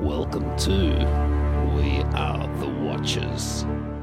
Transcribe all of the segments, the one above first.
Welcome to We Are the Watchers.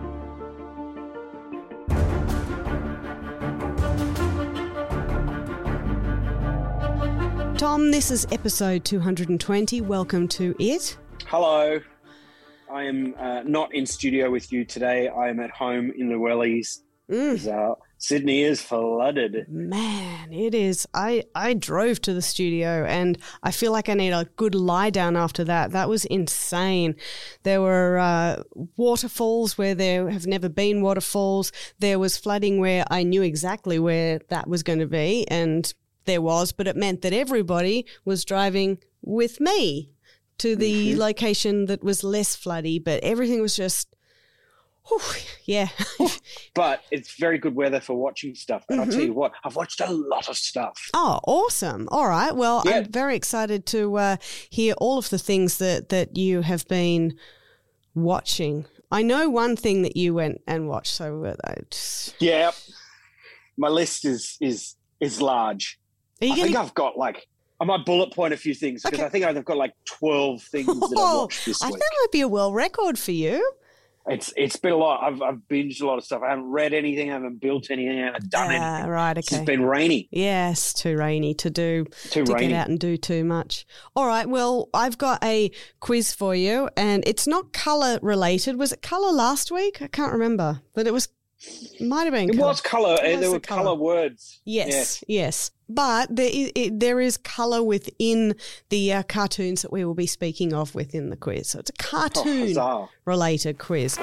Tom, this is episode 220. Welcome to it. Hello. I am not in studio with you today. I am at home in the wellies. Sydney is flooded. Man, it is. I drove to the studio and I feel like I need a good lie down after that. That was insane. There were waterfalls where there have never been waterfalls. There was flooding where I knew exactly where that was going to be, and there was, but it meant that everybody was driving with me to the location that was less floody, but everything was just, yeah. But it's very good weather for watching stuff. And I'll tell you what, I've watched a lot of stuff. Oh, awesome. All right. Well, I'm very excited to hear all of the things that you have been watching. I know one thing that you went and watched, so Yeah. My list is large. I've got I might bullet point a few things because I think I've got 12 things that I've watched this week. I think that might be a world record for you. It's been a lot. I've binged a lot of stuff. I haven't read anything. I haven't built anything. I haven't done anything. Right, okay. It's been rainy. Yes, too rainy to get out and do too much. All right, well, I've got a quiz for you, and it's not colour related. Was it colour last week? I can't remember, but it might have been. It was colour. There were colour words. Yes. But there is colour within the cartoons that we will be speaking of within the quiz. So it's a cartoon-related quiz.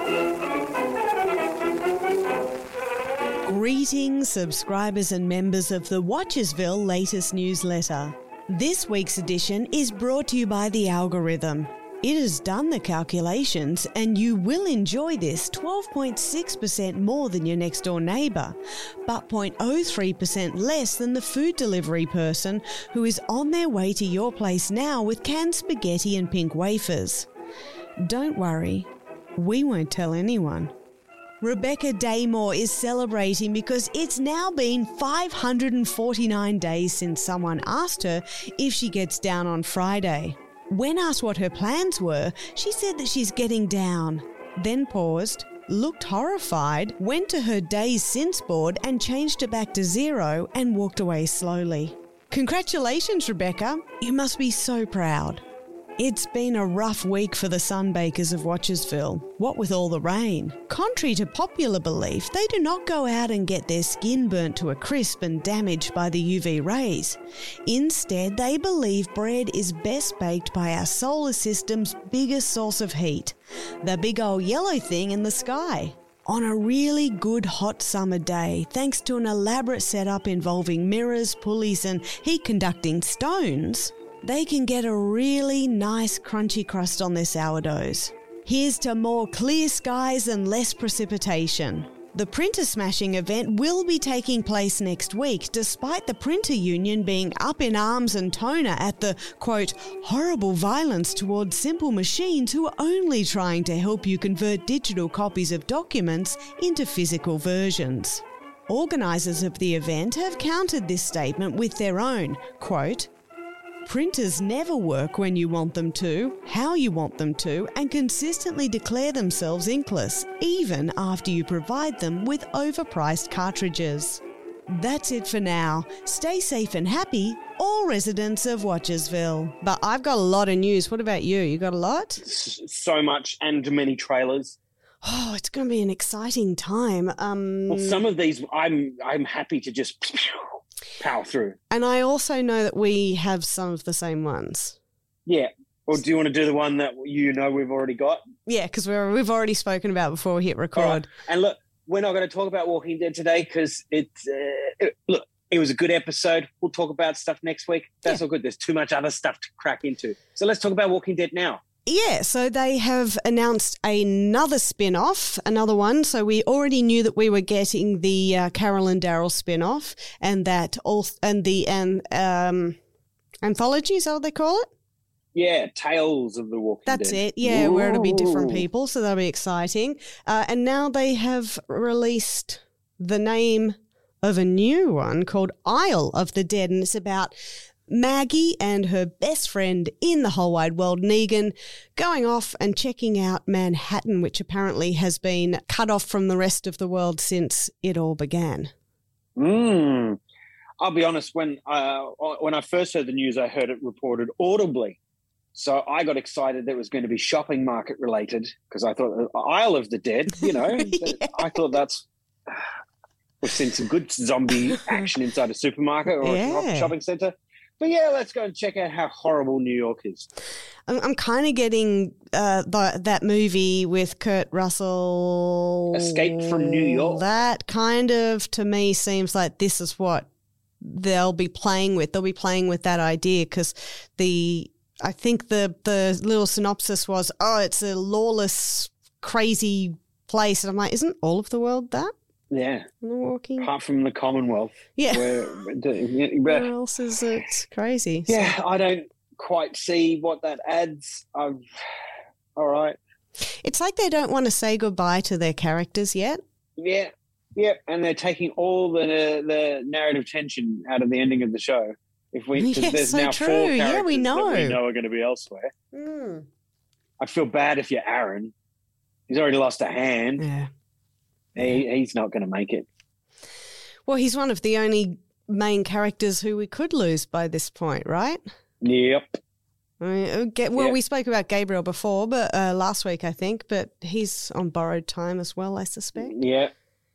Greetings, subscribers and members of the Watchersville latest newsletter. This week's edition is brought to you by The Algorithm. It has done the calculations and you will enjoy this 12.6% more than your next door neighbour, but 0.03% less than the food delivery person who is on their way to your place now with canned spaghetti and pink wafers. Don't worry, we won't tell anyone. Rebecca Daymore is celebrating because it's now been 549 days since someone asked her if she gets down on Friday. When asked what her plans were, she said that she's getting down, then paused, looked horrified, went to her days since board and changed it back to 0 and walked away slowly. Congratulations, Rebecca. You must be so proud. It's been a rough week for the sunbakers of Watchersville, what with all the rain. Contrary to popular belief, they do not go out and get their skin burnt to a crisp and damaged by the UV rays. Instead, they believe bread is best baked by our solar system's biggest source of heat, the big old yellow thing in the sky. On a really good hot summer day, thanks to an elaborate setup involving mirrors, pulleys and heat-conducting stones, they can get a really nice crunchy crust on their sourdoughs. Here's to more clear skies and less precipitation. The Printer Smashing event will be taking place next week, despite the printer union being up in arms and toner at the, quote, horrible violence towards simple machines who are only trying to help you convert digital copies of documents into physical versions. Organisers of the event have countered this statement with their own, quote, printers never work when you want them to, how you want them to, and consistently declare themselves inkless, even after you provide them with overpriced cartridges. That's it for now. Stay safe and happy, all residents of Watchersville. But I've got a lot of news. What about you? You got a lot? So much, and many trailers. Oh, it's going to be an exciting time. Well, some of these I'm happy to just power through. And I also know that we have some of the same ones. Yeah. Or do you want to do the one that we've already got? Yeah, because we've already spoken about before we hit record. Right. And look, we're not going to talk about Walking Dead today because it was a good episode. We'll talk about stuff next week. That's all good. There's too much other stuff to crack into. So let's talk about Walking Dead now. Yeah, so they have announced another spin-off, another one. So we already knew that we were getting the Carol and Daryl spin-off and the anthology, is that what they call it? Yeah, Tales of the Walking Dead. That's it, yeah, where it'll be different people, so that'll be exciting. And now they have released the name of a new one called Isle of the Dead, and it's about Maggie and her best friend in the whole wide world, Negan, going off and checking out Manhattan, which apparently has been cut off from the rest of the world since it all began. I'll be honest, when I first heard the news, I heard it reported audibly. So I got excited that it was going to be shopping market related because I thought Isle of the Dead, Yeah. I thought we've seen some good zombie action inside a supermarket or a shopping centre. But yeah, let's go and check out how horrible New York is. I'm kind of getting that movie with Kurt Russell. Escape from New York. That kind of, to me, seems like this is what they'll be playing with. They'll be playing with that idea because I think the little synopsis was, it's a lawless, crazy place. And I'm like, isn't all of the world that? Yeah. Walking. Apart from the Commonwealth. Yeah. Where else is it crazy? Yeah, I don't quite see what that adds. All right. It's like they don't want to say goodbye to their characters yet. Yeah, and they're taking all the narrative tension out of the ending of the show. Because there's so now true. 4 characters Yeah, we know. that we know are going to be elsewhere. Mm. I'd feel bad if you're Aaron. He's already lost a hand. Yeah. He's not going to make it. Well, he's one of the only main characters who we could lose by this point, right? Yep. I mean, we spoke about Gabriel before, but last week, I think, but he's on borrowed time as well, I suspect. Yeah.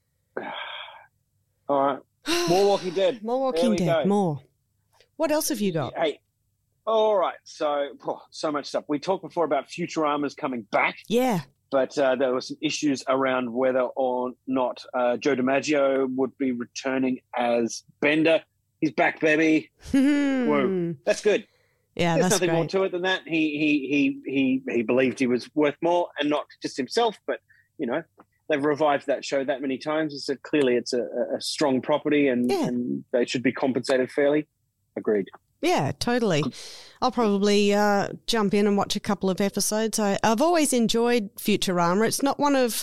All right. More Walking Dead. More Walking Dead. More. What else have you got? Hey. All right. So much stuff. We talked before about Futurama's coming back. Yeah. But there were some issues around whether or not Joe DiMaggio would be returning as Bender. He's back, baby. Whoa, that's good. Yeah, There's that's nothing great. more to it than that. He believed he was worth more, and not just himself, but they've revived that show that many times. So clearly, it's a strong property, and they should be compensated fairly. Agreed. Yeah, totally. I'll probably jump in and watch a couple of episodes. I've always enjoyed Futurama. It's not one of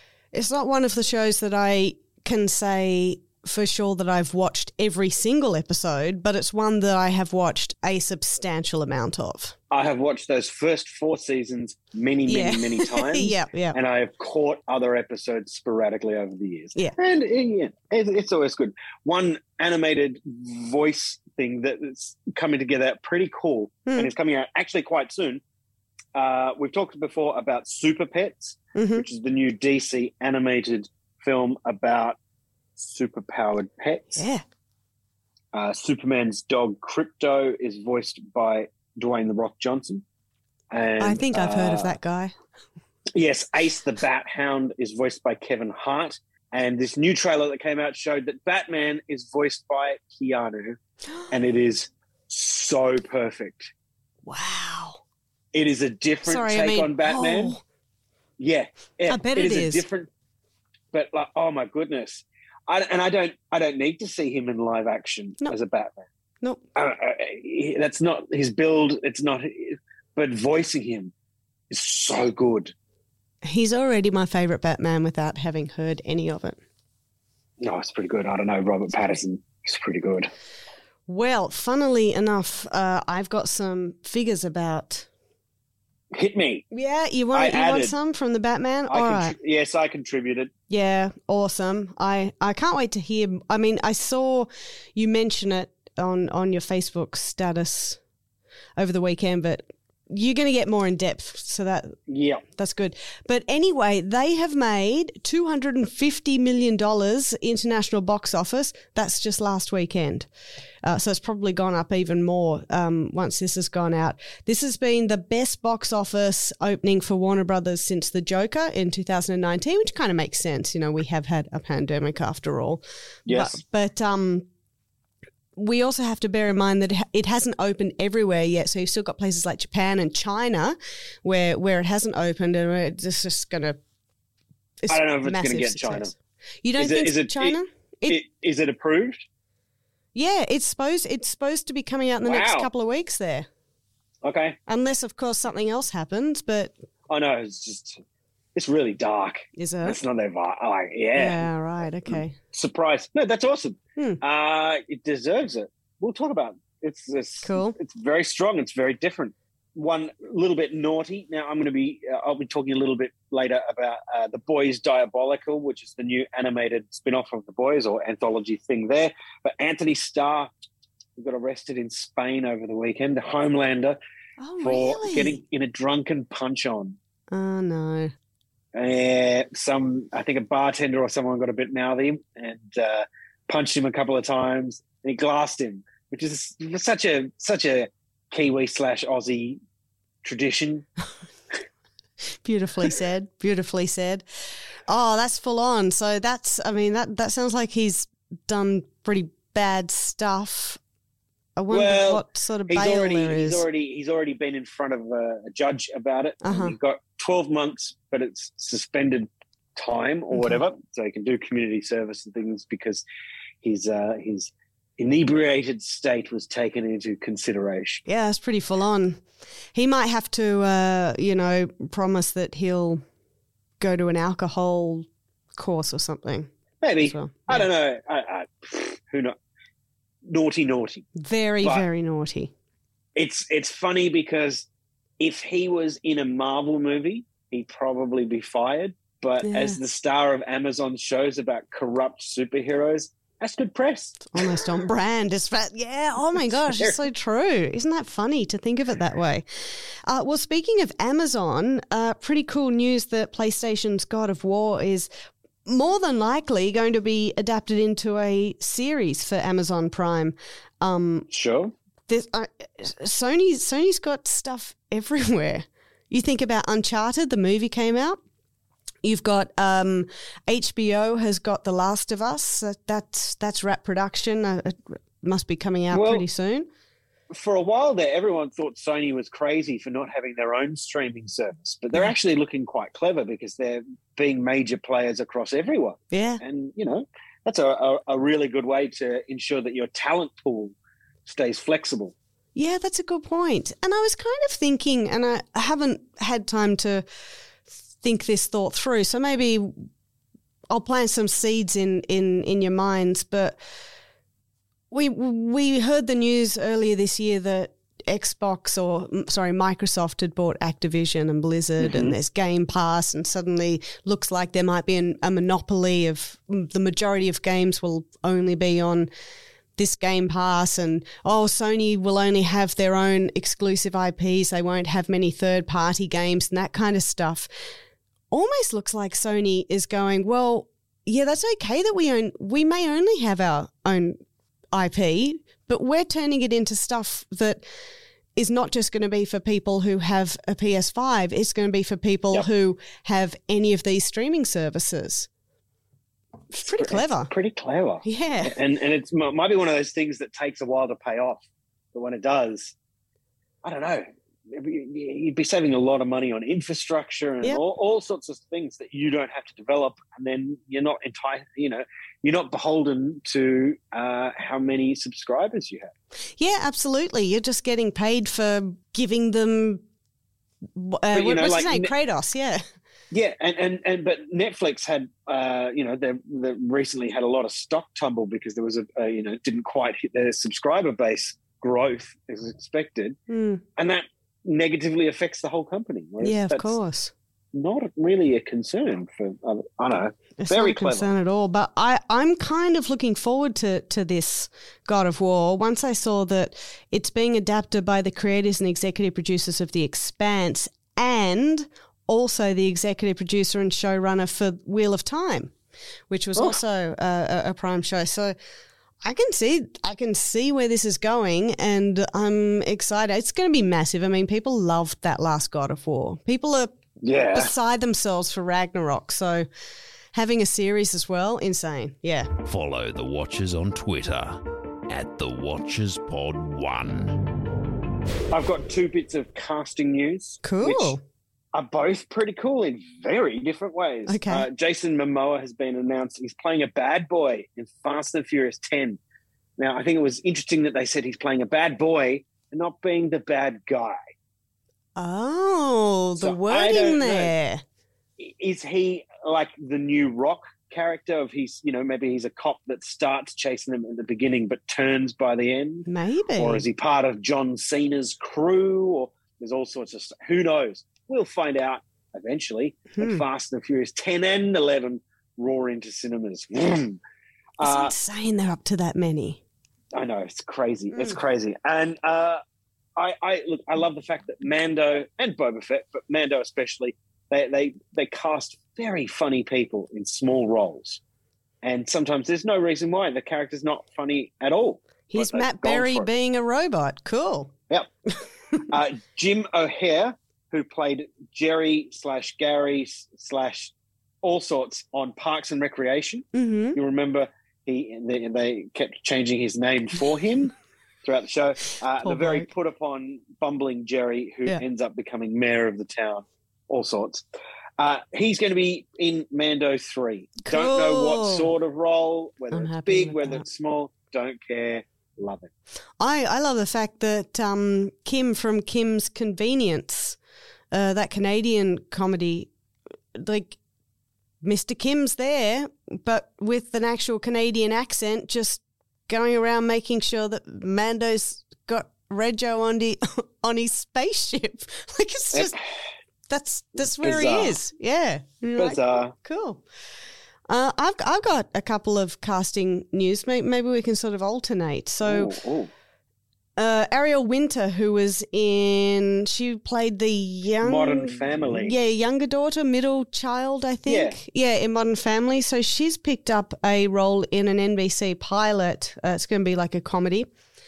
the shows that I can say for sure that I've watched every single episode, but it's one that I have watched a substantial amount of. I have watched those first 4 seasons many times. Yeah. And I have caught other episodes sporadically over the years. Yeah. And it's always good. One animated voice thing that's coming together pretty cool, and it's coming out actually quite soon. We've talked before about Super Pets, which is the new DC animated film about superpowered pets. Yeah. Superman's dog Krypto is voiced by Dwayne The Rock Johnson. And I think I've heard of that guy. Yes, Ace the Bat Hound is voiced by Kevin Hart. And this new trailer that came out showed that Batman is voiced by Keanu, and it is so perfect. Wow. It is a different take on Batman. Oh, yeah, I bet it is. A different, but like, oh my goodness. I don't need to see him in live action as a Batman. Nope. That's not his build. It's not, but voicing him is so good. He's already my favourite Batman without having heard any of it. No, it's pretty good. I don't know. Robert Pattinson is pretty good. Well, funnily enough, I've got some figures about. Hit me. Yeah, you want some from the Batman? All right. Yes, I contributed. Yeah, awesome. I can't wait to hear. I mean, I saw you mention it on your Facebook status over the weekend, but you're going to get more in depth, so that's good. But anyway, they have made $250 million international box office. That's just last weekend. So it's probably gone up even more once this has gone out. This has been the best box office opening for Warner Brothers since The Joker in 2019, which kind of makes sense. We have had a pandemic after all. Yes. But we also have to bear in mind that it hasn't opened everywhere yet. So you've still got places like Japan and China where it hasn't opened, and it's just going to. I don't know if it's going to get China. You don't think it's China? Is it approved? Yeah, it's supposed to be coming out in the next couple of weeks there. Okay. Unless, of course, something else happens, but. I know, it's really dark. Is it? It's not that vibe. Yeah, right, okay. Surprise. No, that's awesome. It deserves it. We'll talk about It's Cool. It's very strong. It's very different. One little bit naughty. Now I'll be talking a little bit later about The Boys Diabolical, which is the new animated spin-off of The Boys or anthology thing there. But Anthony Starr got arrested in Spain over the weekend, the Homelander, for getting in a drunken punch-on. Oh, no. I think a bartender or someone got a bit mouthy and punched him a couple of times, and he glassed him, which is such a Kiwi/Aussie tradition. Beautifully said. Beautifully said. Oh, that's full on. So that sounds like he's done pretty bad stuff. I wonder what sort of bail there is. He's already been in front of a judge about it. Uh-huh. He's got 12 months, but it's suspended time or whatever, so he can do community service and things because his inebriated state was taken into consideration. Yeah, that's pretty full on. He might have to, promise that he'll go to an alcohol course or something. Maybe. Well. I don't know. Who knows? Naughty. Very, very naughty. It's funny because if he was in a Marvel movie, he'd probably be fired. But as the star of Amazon shows about corrupt superheroes, that's good press. It's almost on brand. Yeah, oh my gosh, it's so true. Isn't that funny to think of it that way? Well, speaking of Amazon, pretty cool news that PlayStation's God of War is more than likely going to be adapted into a series for Amazon Prime. Sure. Sony's got stuff everywhere. You think about Uncharted, the movie came out. You've got HBO has got The Last of Us. That's wrap production. It must be coming out pretty soon. For a while there, everyone thought Sony was crazy for not having their own streaming service, but they're actually looking quite clever because they're being major players across everyone. Yeah. And, that's a really good way to ensure that your talent pool stays flexible. Yeah, that's a good point. And I was kind of thinking, and I haven't had time to think this thought through, so maybe I'll plant some seeds in your minds, but we heard the news earlier this year that Microsoft had bought Activision and Blizzard, and there's Game Pass, and suddenly looks like there might be a monopoly of the majority of games will only be on this Game Pass, and Sony will only have their own exclusive IPs. They won't have many third-party games and that kind of stuff. Almost looks like Sony is going, well, yeah, that's okay that we may only have our own IP, but we're turning it into stuff that is not just going to be for people who have a PS5. It's going to be for people who have any of these streaming services. It's pretty clever. It's pretty clever. Yeah. And it might be one of those things that takes a while to pay off. But when it does, I don't know, you'd be saving a lot of money on infrastructure and all sorts of things that you don't have to develop. And then you're not you're not beholden to how many subscribers you have. Yeah, absolutely. You're just getting paid for giving them, what's his name? Kratos, yeah. Yeah, and but Netflix had, they recently had a lot of stock tumble because there was didn't quite hit their subscriber base growth as expected, and that negatively affects the whole company. Yeah, of course. Not really a concern for, I don't know, it's very not a clever. concern at all. But I'm kind of looking forward to this God of War. Once I saw that it's being adapted by the creators and executive producers of The Expanse and also the executive producer and showrunner for Wheel of Time, which was also a Prime show. So I can see where this is going, and I'm excited. It's going to be massive. I mean, people loved that last God of War. People are beside themselves for Ragnarok. So having a series as well, insane. Yeah. Follow The Watchers on Twitter @TheWatchersPod1. I've got two bits of casting news. Cool. Which are both pretty cool in very different ways. Okay. Jason Momoa has been announced. He's playing a bad boy in Fast and Furious 10. Now, I think it was interesting that they said he's playing a bad boy and not being the bad guy. Oh, the wording there. Is he like the new Rock character of maybe he's a cop that starts chasing them at the beginning but turns by the end? Maybe. Or is he part of John Cena's crew? Or there's all sorts of stuff. Who knows? We'll find out eventually. When Fast and Furious 10 and 11 roar into cinemas. It's insane they're up to that many. I know, it's crazy. It's crazy. And I love the fact that Mando and Boba Fett, but Mando especially, they cast very funny people in small roles. And sometimes there's no reason why. The character's not funny at all. Here's Matt Berry being a robot. Cool. Yep. Jim O'Hare, who played Jerry/Gary/ all sorts on Parks and Recreation. Mm-hmm. You remember they kept changing his name for him throughout the show. The very put-upon, bumbling Jerry, who ends up becoming mayor of the town, all sorts. He's going to be in Mando 3. Cool. Don't know what sort of role, whether it's big, whether it's small, don't care. Love it. I love the fact that Kim from Kim's Convenience, that Canadian comedy, like Mr. Kim's there, but with an actual Canadian accent, just going around making sure that Mando's got Rego on his spaceship. Like it's just that's where bizarre. he is. Yeah, Bizarre. Like, cool. I've got a couple of casting news. Maybe we can sort of alternate. So, Ariel Winter, who was she played the Modern Family. Yeah, younger daughter, middle child, I think. Yeah, in Modern Family. So she's picked up a role in an NBC pilot. It's going to be like a comedy.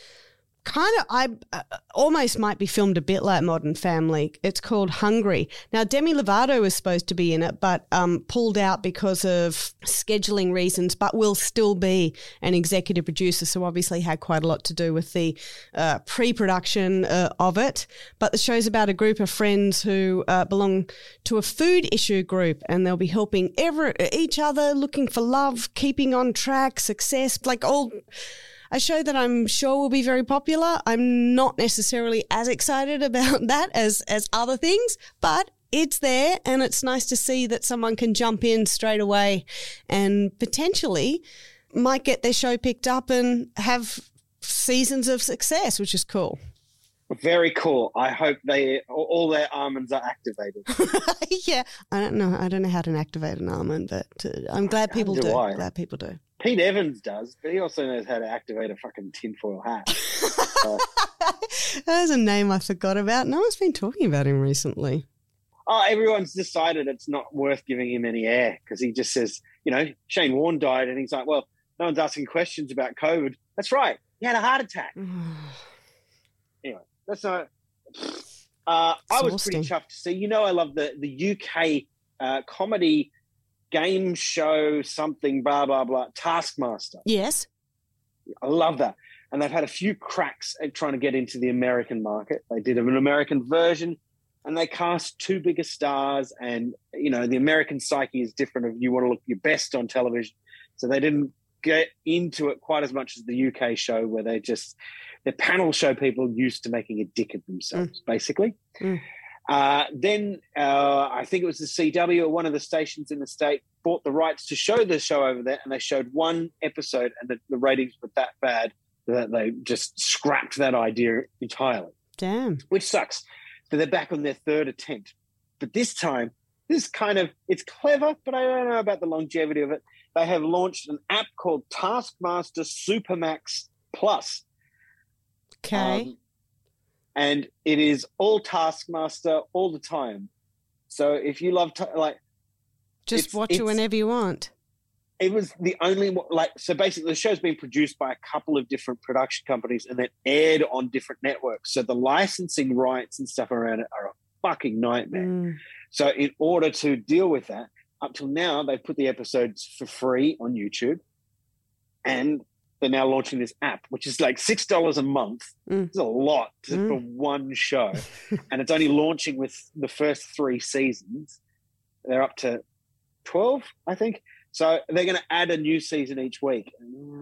I almost might be filmed a bit like Modern Family. It's called Hungry. Now, Demi Lovato was supposed to be in it, but pulled out because of scheduling reasons, but will still be an executive producer, so obviously had quite a lot to do with the pre-production of it. But the show's about a group of friends who belong to a food issue group, and they'll be helping each other, looking for love, keeping on track, success, like all... A show that I'm sure will be very popular. I'm not necessarily as excited about that as other things, but it's there, and it's nice to see that someone can jump in straight away and potentially might get their show picked up and have seasons of success, which is cool. Very cool. I hope all their almonds are activated. Yeah, I don't know how to activate an almond, but I'm glad people do. Glad people do. Pete Evans does, but he also knows how to activate a fucking tinfoil hat. There's a name I forgot about. No one's been talking about him recently. Oh, everyone's decided it's not worth giving him any air because he just says, Shane Warne died, and he's like, well, no one's asking questions about COVID. That's right. He had a heart attack. Anyway, that's not... I was pretty chuffed to see. I love the UK comedy game show something, blah, blah, blah, Taskmaster. Yes. I love that. And they've had a few cracks at trying to get into the American market. They did an American version, and they cast two bigger stars. And, the American psyche is different if you want to look your best on television. So they didn't get into it quite as much as the UK show, where they're panel show people used to making a dick of themselves, basically. Then I think it was the CW or one of the stations in the state bought the rights to show the show over there, and they showed one episode, and the ratings were that bad that they just scrapped that idea entirely. Damn. Which sucks. So they're back on their third attempt. But this time, it's clever, but I don't know about the longevity of it. They have launched an app called Taskmaster Supermax Plus. Okay. And it is all Taskmaster all the time. So if you love, just watch it whenever you want. It was the only, so basically the show's been produced by a couple of different production companies and then aired on different networks. So the licensing rights and stuff around it are a fucking nightmare. So in order to deal with that, up till now, they've put the episodes for free on YouTube, and they're now launching this app, which is like $6 a month. It's a lot for one show. And it's only launching with the first 3 seasons. They're up to 12, I think. So they're going to add a new season each week.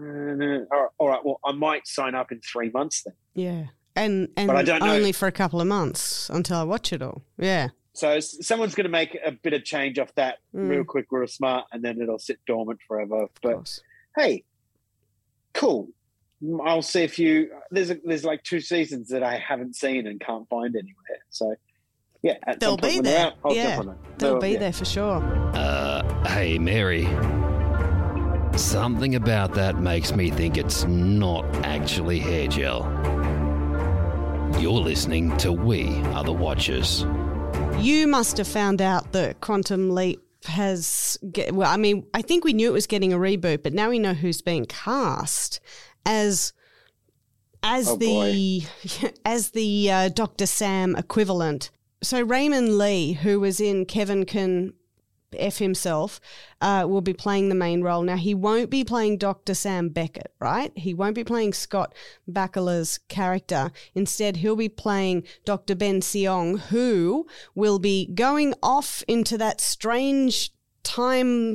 All right, well, I might sign up in 3 months then. Yeah. And but I don't know. Only for a couple of months until I watch it all. Yeah. So someone's going to make a bit of change off that real quick, real smart, and then it'll sit dormant forever. But hey, cool. I'll see if you. There's like 2 seasons that I haven't seen and can't find anywhere. So yeah, they'll be there. I'll jump on it. They'll be there for sure. Hey, Mary. Something about that makes me think it's not actually hair gel. You're listening to We Are the Watchers. You must have found out that Quantum Leap has... I think we knew it was getting a reboot, but now we know who's being cast as the Dr. Sam equivalent. So Raymond Lee, who was in Kevin Can F Himself, will be playing the main role. Now, he won't be playing Dr. Sam Beckett, right? He won't be playing Scott Bakula's character. Instead, he'll be playing Dr. Ben Seong, who will be going off into that strange time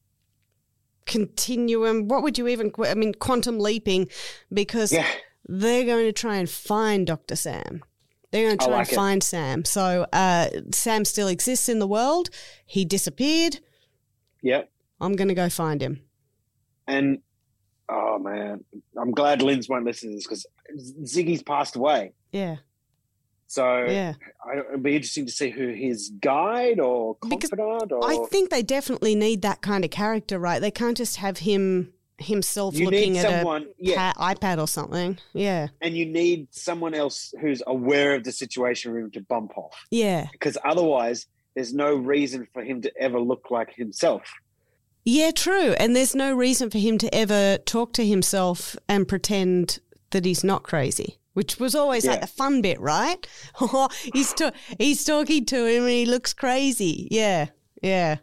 continuum. What would you even... quantum leaping, because they're going to try and find Dr. Sam. They're going to try and find Sam. So Sam still exists in the world. He disappeared. Yep. I'm going to go find him. And, oh, man, I'm glad Linz won't listen to this because Ziggy's passed away. Yeah. So it'd be interesting to see who his guide or confidant or... I think they definitely need that kind of character, right? They can't just have himself looking at an iPad or something. Yeah. And you need someone else who's aware of the situation for him to bump off. Yeah. Because otherwise there's no reason for him to ever look like himself. Yeah, true. And there's no reason for him to ever talk to himself and pretend that he's not crazy, which was always like the fun bit, right? He's talking to him and he looks crazy. Yeah, yeah.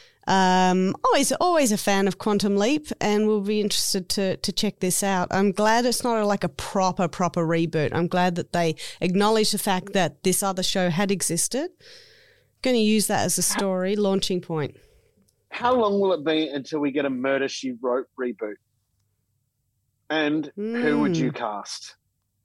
Always a fan of Quantum Leap, and we'll be interested to check this out. I'm glad it's not like a proper reboot. I'm glad that they acknowledge the fact that this other show had existed. Going to use that as a story launching point. How long will it be until we get a Murder, She Wrote reboot? And who would you cast?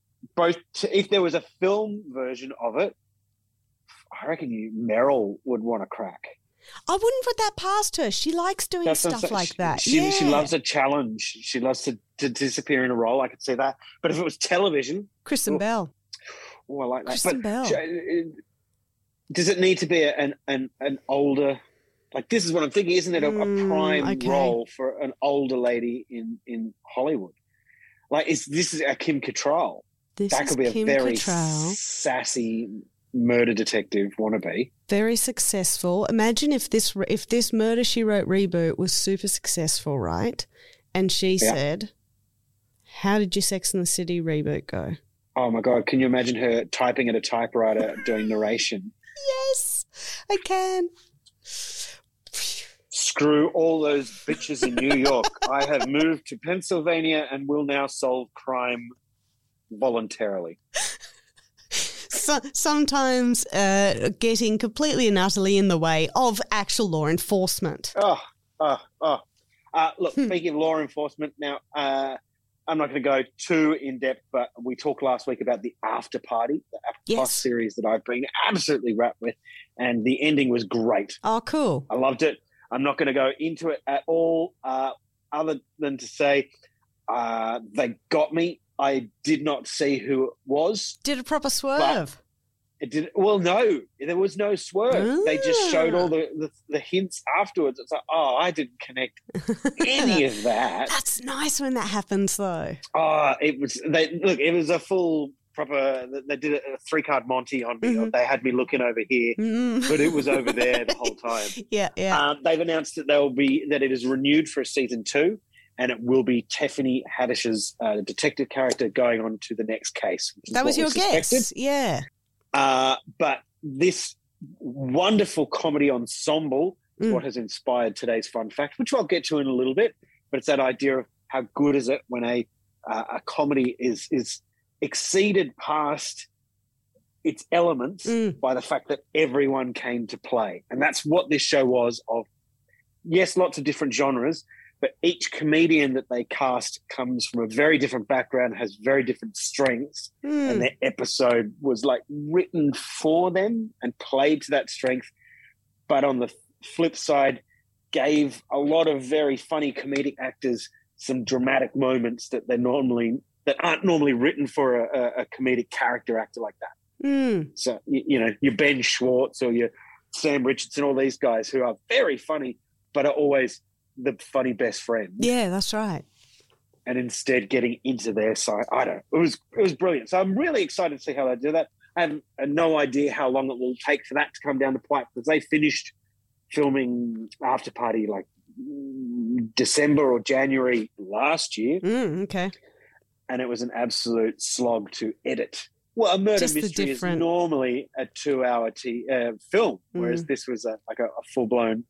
If there was a film version of it, I reckon Meryl would want to crack. I wouldn't put that past her. She likes doing stuff like that. She loves a challenge. She loves to disappear in a role. I could see that. But if it was television... Kristen Bell. Oh, I like that. Kristen Bell. Does it need to be an older... Like, this is what I'm thinking. Isn't it a prime role for an older lady in Hollywood? Like, this is a Kim Cattrall. That could be a very sassy murder detective wannabe. Very successful. Imagine if this Murder, She Wrote reboot was super successful, right? And she said, how did your Sex and the City reboot go? Oh, my God. Can you imagine her typing at a typewriter doing narration? Yes, I can. Screw all those bitches in New York. I have moved to Pennsylvania and will now solve crime voluntarily. Sometimes getting completely and utterly in the way of actual law enforcement. Look, speaking of law enforcement, now I'm not going to go too in depth, but we talked last week about the After Party, the After Plus series that I've been absolutely wrapped with, and the ending was great. Oh, cool. I loved it. I'm not going to go into it at all, other than to say they got me. I did not see who it was. Did a proper swerve. It did. Well, no, there was no swerve. They just showed all the hints afterwards. It's like, I didn't connect any of that. That's nice when that happens, though. It was. It was a full proper. They did a 3-card Monty on me. Mm-hmm. They had me looking over here, but it was over there the whole time. Yeah. They've announced that that it is renewed for season 2. And it will be Tiffany Haddish's detective character going on to the next case. That was your guess, yeah. But this wonderful comedy ensemble is what has inspired today's fun fact, which I'll get to in a little bit. But it's that idea of how good is it when a comedy is exceeded past its elements by the fact that everyone came to play. And that's what this show was of, yes, lots of different genres, but each comedian that they cast comes from a very different background, has very different strengths, and their episode was like written for them and played to that strength. But on the flip side, gave a lot of very funny comedic actors some dramatic moments that aren't normally written for a comedic character actor like that. So, your Ben Schwartz or your Sam Richardson, all these guys who are very funny, but are always the funny best friend. Yeah, that's right. And instead getting into their side, it was brilliant. So I'm really excited to see how they do that. I have no idea how long it will take for that to come down the pipe, because they finished filming After Party like December or January last year. Okay. And it was an absolute slog to edit. Well, a murder mystery is normally a 2-hour film, whereas this was a full-blown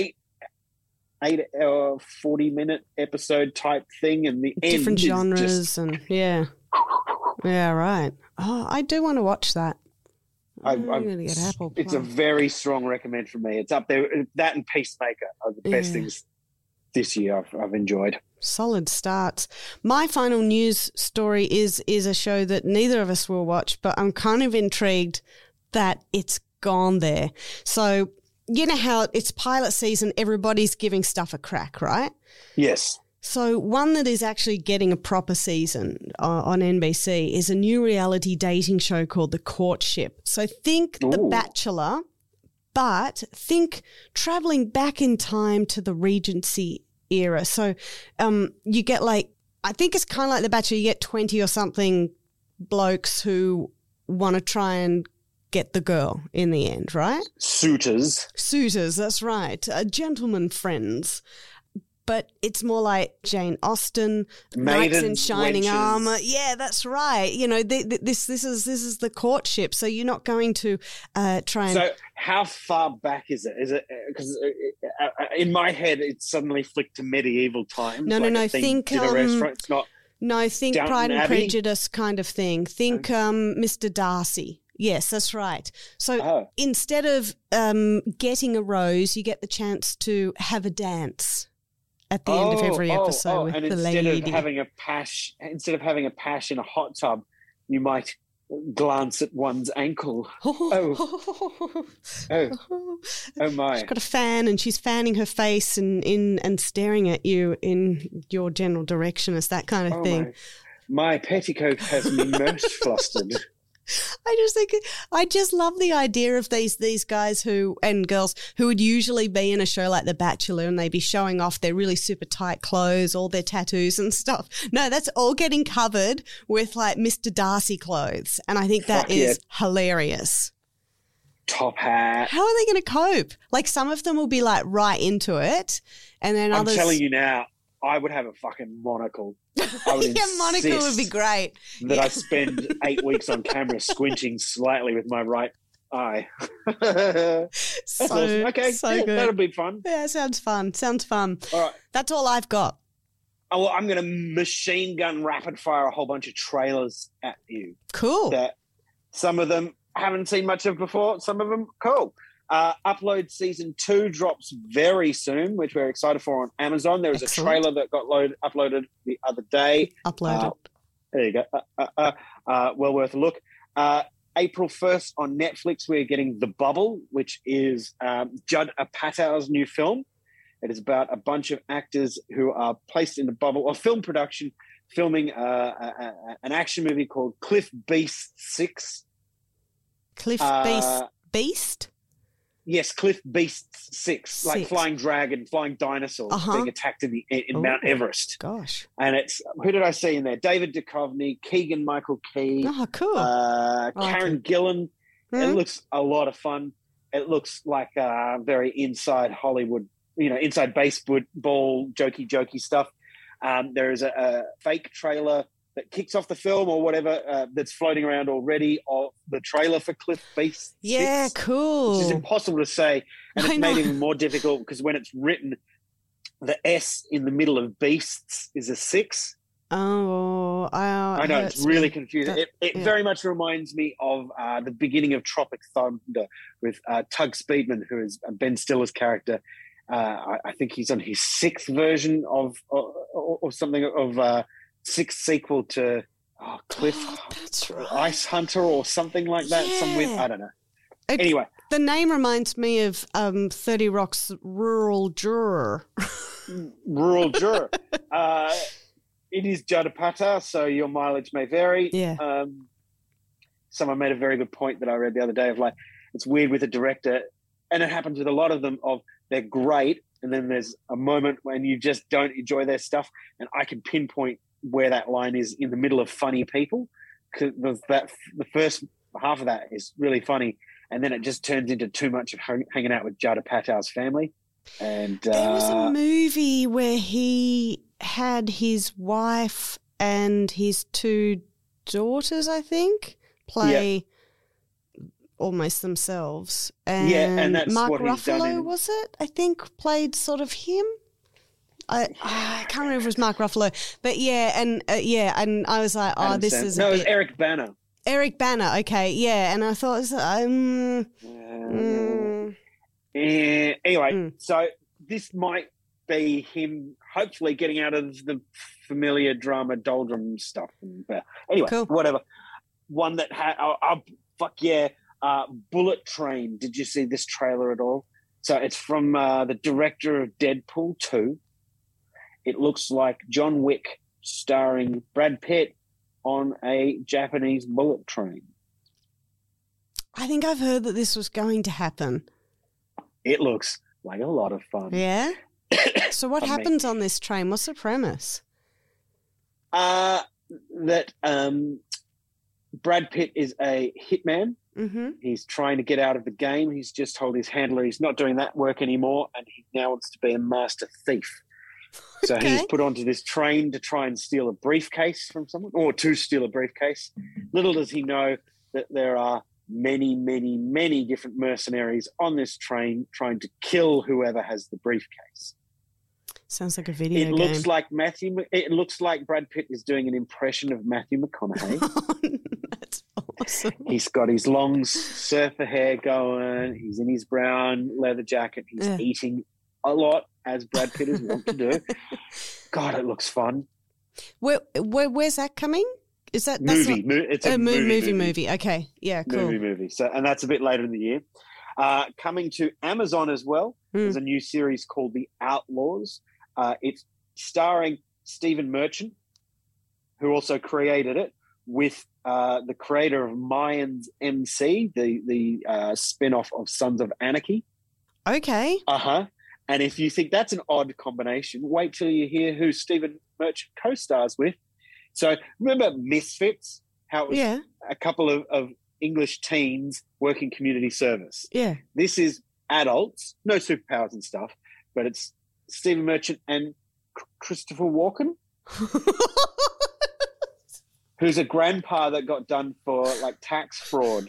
8-hour, 40-minute episode type thing, and the different genres yeah, right. Oh, I do want to watch that. It's a very strong recommend from me. It's up there. That and Peacemaker are the best things this year I've enjoyed. Solid starts. My final news story is a show that neither of us will watch, but I'm kind of intrigued that it's gone there. So you know how it's pilot season, everybody's giving stuff a crack, right? Yes. So one that is actually getting a proper season on NBC is a new reality dating show called The Courtship. So think The Bachelor, but think traveling back in time to the Regency era. So you get I think it's kind of like The Bachelor. You get 20 or something blokes who want to try and get the girl in the end, right? Suitors, that's right. Gentlemen friends. But it's more like Jane Austen, knights in shining armor. Yeah, that's right. This is The Courtship. So you're not going to try and. So how far back is it? Is it because in my head it suddenly flicked to medieval times? No. Think in a restaurant. It's not. No, think Downton Pride and Abbey? Prejudice kind of thing. Think Mr. Darcy. Yes, that's right. So instead of getting a rose, you get the chance to have a dance at the end of every episode with and the instead lady. Instead of having a pash in a hot tub, you might glance at one's ankle. Oh my! She's got a fan, and she's fanning her face and staring at you in your general direction. It's that kind of thing. My petticoat has me most flustered. I just love the idea of these guys and girls who would usually be in a show like The Bachelor, and they'd be showing off their really super tight clothes, all their tattoos and stuff. No, that's all getting covered with like Mr. Darcy clothes. And I think that is hilarious. Top hat. How are they going to cope? Like some of them will be like right into it, and then others. I'm telling you now, I would have a fucking monocle. Monocle would be great. That I spend 8 weeks on camera squinting slightly with my right eye. So awesome. Okay, good. That'll be fun. Yeah, sounds fun. All right. That's all I've got. Oh, well, I'm going to machine gun rapid fire a whole bunch of trailers at you. Cool. That some of them haven't seen much of before. Some of them, cool. Upload Season 2 drops very soon, which we're excited for on Amazon. There was a trailer that got uploaded the other day. There you go. Well worth a look. April 1st on Netflix, we're getting The Bubble, which is Judd Apatow's new film. It is about a bunch of actors who are placed in a bubble of film production, filming an action movie called Cliff Beast 6. Cliff Beast? Yes, Cliff Beast 6, like flying dragon, flying dinosaurs being attacked in Mount Everest. Gosh. And it's, who did I see in there? David Duchovny, Keegan-Michael Key. Oh, cool. Karen Gillan. Mm-hmm. It looks a lot of fun. It looks like very inside Hollywood, inside baseball, jokey stuff. There is a fake trailer that kicks off the film or whatever that's floating around already of the trailer for Cliff Beast 6. Yeah, cool. Which is impossible to say. And it's made even more difficult because when it's written, the S in the middle of Beasts is a 6. Oh, I know, it's really confusing. It very much reminds me of the beginning of Tropic Thunder with Tug Speedman, who is Ben Stiller's character. I think he's on his sixth version of or something of sixth sequel to Cliff that's right. Ice Hunter or something like that. Yeah. I don't know. Anyway, the name reminds me of 30 Rock's Rural Juror. Rural Juror. It is Judd Apatow, so your mileage may vary. Yeah. Someone made a very good point that I read the other day of like, it's weird with a director, and it happens with a lot of them, of they're great, and then there's a moment when you just don't enjoy their stuff, and I can pinpoint where that line is in the middle of funny people, because the first half of that is really funny, and then it just turns into too much of hanging out with Judd Apatow's family. And there was a movie where he had his wife and his two daughters, I think, play almost themselves. And that's Mark what he's done Ruffalo, was it? I think played sort of him. I can't remember if it was Mark Ruffalo, but and I was like, this is it was Eric Bana. Eric Bana, okay, yeah, and I thought, anyway, so this might be him hopefully getting out of the familiar drama doldrum stuff. But anyway, cool. Whatever. One that had, Bullet Train. Did you see this trailer at all? So it's from the director of Deadpool 2. It looks like John Wick starring Brad Pitt on a Japanese bullet train. I think I've heard that this was going to happen. It looks like a lot of fun. Yeah? So what happens on this train? What's the premise? That Brad Pitt is a hitman. Mm-hmm. He's trying to get out of the game. He's just told his handler he's not doing that work anymore, and he now wants to be a master thief. So he's put onto this train to try and steal a briefcase from someone, or to steal a briefcase. Little does he know that there are many, many, many different mercenaries on this train trying to kill whoever has the briefcase. Sounds like a video game. It looks like Brad Pitt is doing an impression of Matthew McConaughey. That's awesome. He's got his long surfer hair going. He's in his brown leather jacket. He's eating a lot, as Brad Pitt is wont to do. God, it looks fun. Where's that coming? Is that movie? It's a movie. Okay, yeah, cool. Movie. So, and that's a bit later in the year. Coming to Amazon as well. There's a new series called The Outlaws. It's starring Stephen Merchant, who also created it, with the creator of Mayans MC, the spin-off of Sons of Anarchy. Okay. And if you think that's an odd combination, wait till you hear who Stephen Merchant co-stars with. So remember Misfits? How it was a couple of English teens working community service. Yeah. This is adults, no superpowers and stuff, but it's Stephen Merchant and Christopher Walken, who's a grandpa that got done for like tax fraud.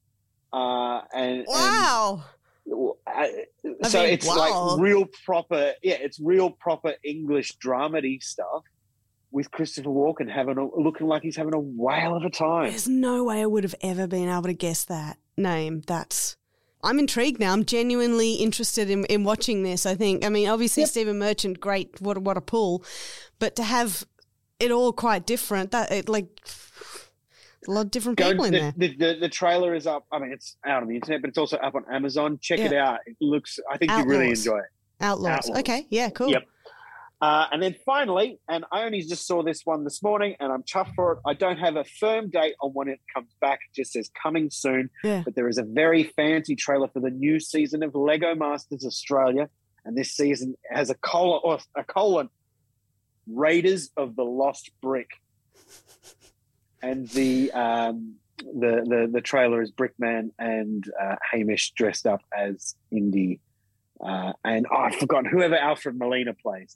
Wow. It's like real proper, it's real proper English dramedy stuff with Christopher Walken looking like he's having a whale of a time. There's no way I would have ever been able to guess that name. I'm intrigued now. I'm genuinely interested in watching this. I mean, obviously Stephen Merchant, great, what a pull, but to have it all quite different, a lot of different people in there. The trailer is up. I mean, it's out on the internet, but it's also up on Amazon. Check it out. It looks, I think you really enjoy it. Outlaws. Okay, yeah, cool. Yep. And then finally, and I only just saw this one this morning, and I'm chuffed for it. I don't have a firm date on when it comes back. It just says coming soon. Yeah. But there is a very fancy trailer for the new season of Lego Masters Australia, and this season has a colon, Raiders of the Lost Brick. And the trailer is Brickman and Hamish dressed up as Indy. And I've forgotten whoever Alfred Molina plays.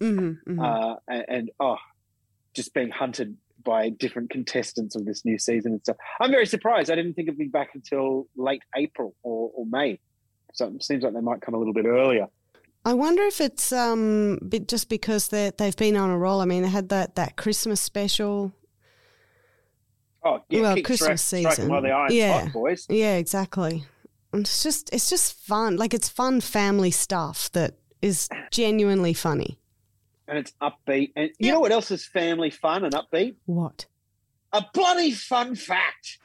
Just being hunted by different contestants of this new season and stuff. I'm very surprised. I didn't think it'd be back until late April or May. So it seems like they might come a little bit earlier. I wonder if it's just because they've been on a roll. I mean, they had that Christmas special. Oh, yeah, well, Christmas season. While the iron's hot, boys. Yeah, exactly. And it's just fun. Like, it's fun family stuff that is genuinely funny. And it's upbeat. And you know what else is family fun and upbeat? What? A bloody fun fact.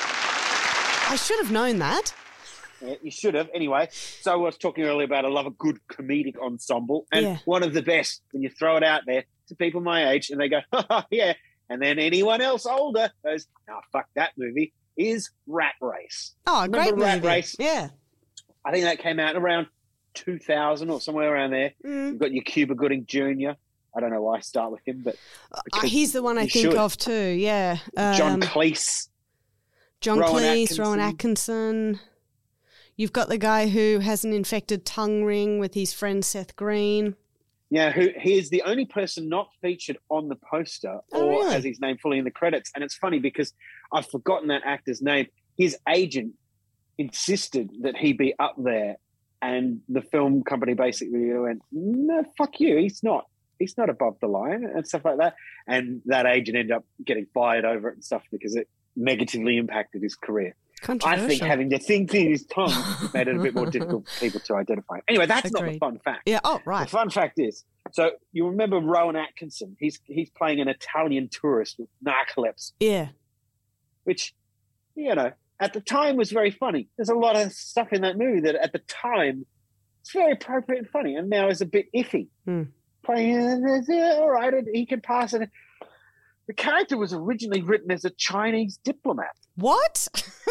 I should have known that. Yeah, you should have. Anyway, so I was talking earlier about I love a good comedic ensemble. And one of the best, when you throw it out there to people my age and they go, yeah. And then anyone else older goes, oh, fuck that movie, is Rat Race. Oh, great movie. Rat Race? Yeah. I think that came out around 2000 or somewhere around there. You've got your Cuba Gooding Jr. I don't know why I start with him, but he's the one I think of too. Yeah, John Cleese, Rowan Atkinson. You've got the guy who has an infected tongue ring with his friend Seth Green. Yeah, he is the only person not featured on the poster or has his name fully in the credits. And it's funny because I've forgotten that actor's name. His agent insisted that he be up there, and the film company basically went, no, fuck you, he's not above the line and stuff like that. And that agent ended up getting fired over it and stuff because it negatively impacted his career. I think having the thing in his tongue made it a bit more difficult for people to identify. Anyway, that's not the fun fact. Yeah. Oh, right. The fun fact is, so you remember Rowan Atkinson? He's playing an Italian tourist with narcolepsy. Yeah. Which, you know, at the time was very funny. There's a lot of stuff in that movie that at the time it's very appropriate and funny, and now is a bit iffy. Playing, all right, he can pass it. The character was originally written as a Chinese diplomat. What?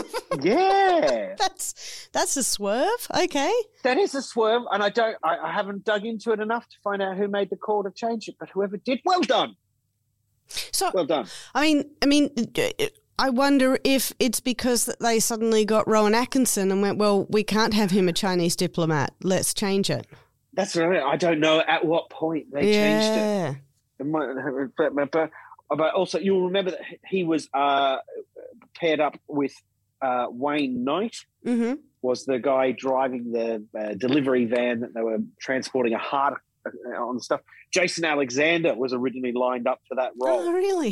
Yeah. That's a swerve. Okay. That is a swerve, and I haven't dug into it enough to find out who made the call to change it, but whoever did, well done. So well done. I mean, I wonder if it's because they suddenly got Rowan Atkinson and went, well, we can't have him a Chinese diplomat. Let's change it. That's right. I don't know at what point they changed it. But also, you'll remember that he was paired up with Wayne Knight, was the guy driving the delivery van that they were transporting a heart on stuff. Jason Alexander was originally lined up for that role. Oh, really?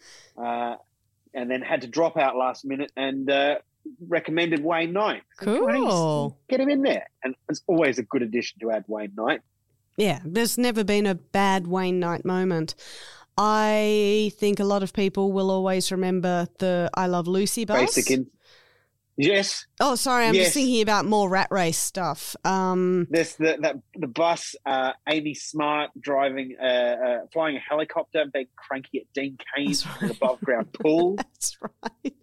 And then had to drop out last minute and recommended Wayne Knight. Cool. Get him in there. And it's always a good addition to add Wayne Knight. Yeah, there's never been a bad Wayne Knight moment. I think a lot of people will always remember the I Love Lucy bus. Yes. Oh, sorry, I'm just thinking about more Rat Race stuff. There's the bus, Amy Smart driving, flying a helicopter, being cranky at Dean Cain's above ground pool. That's right.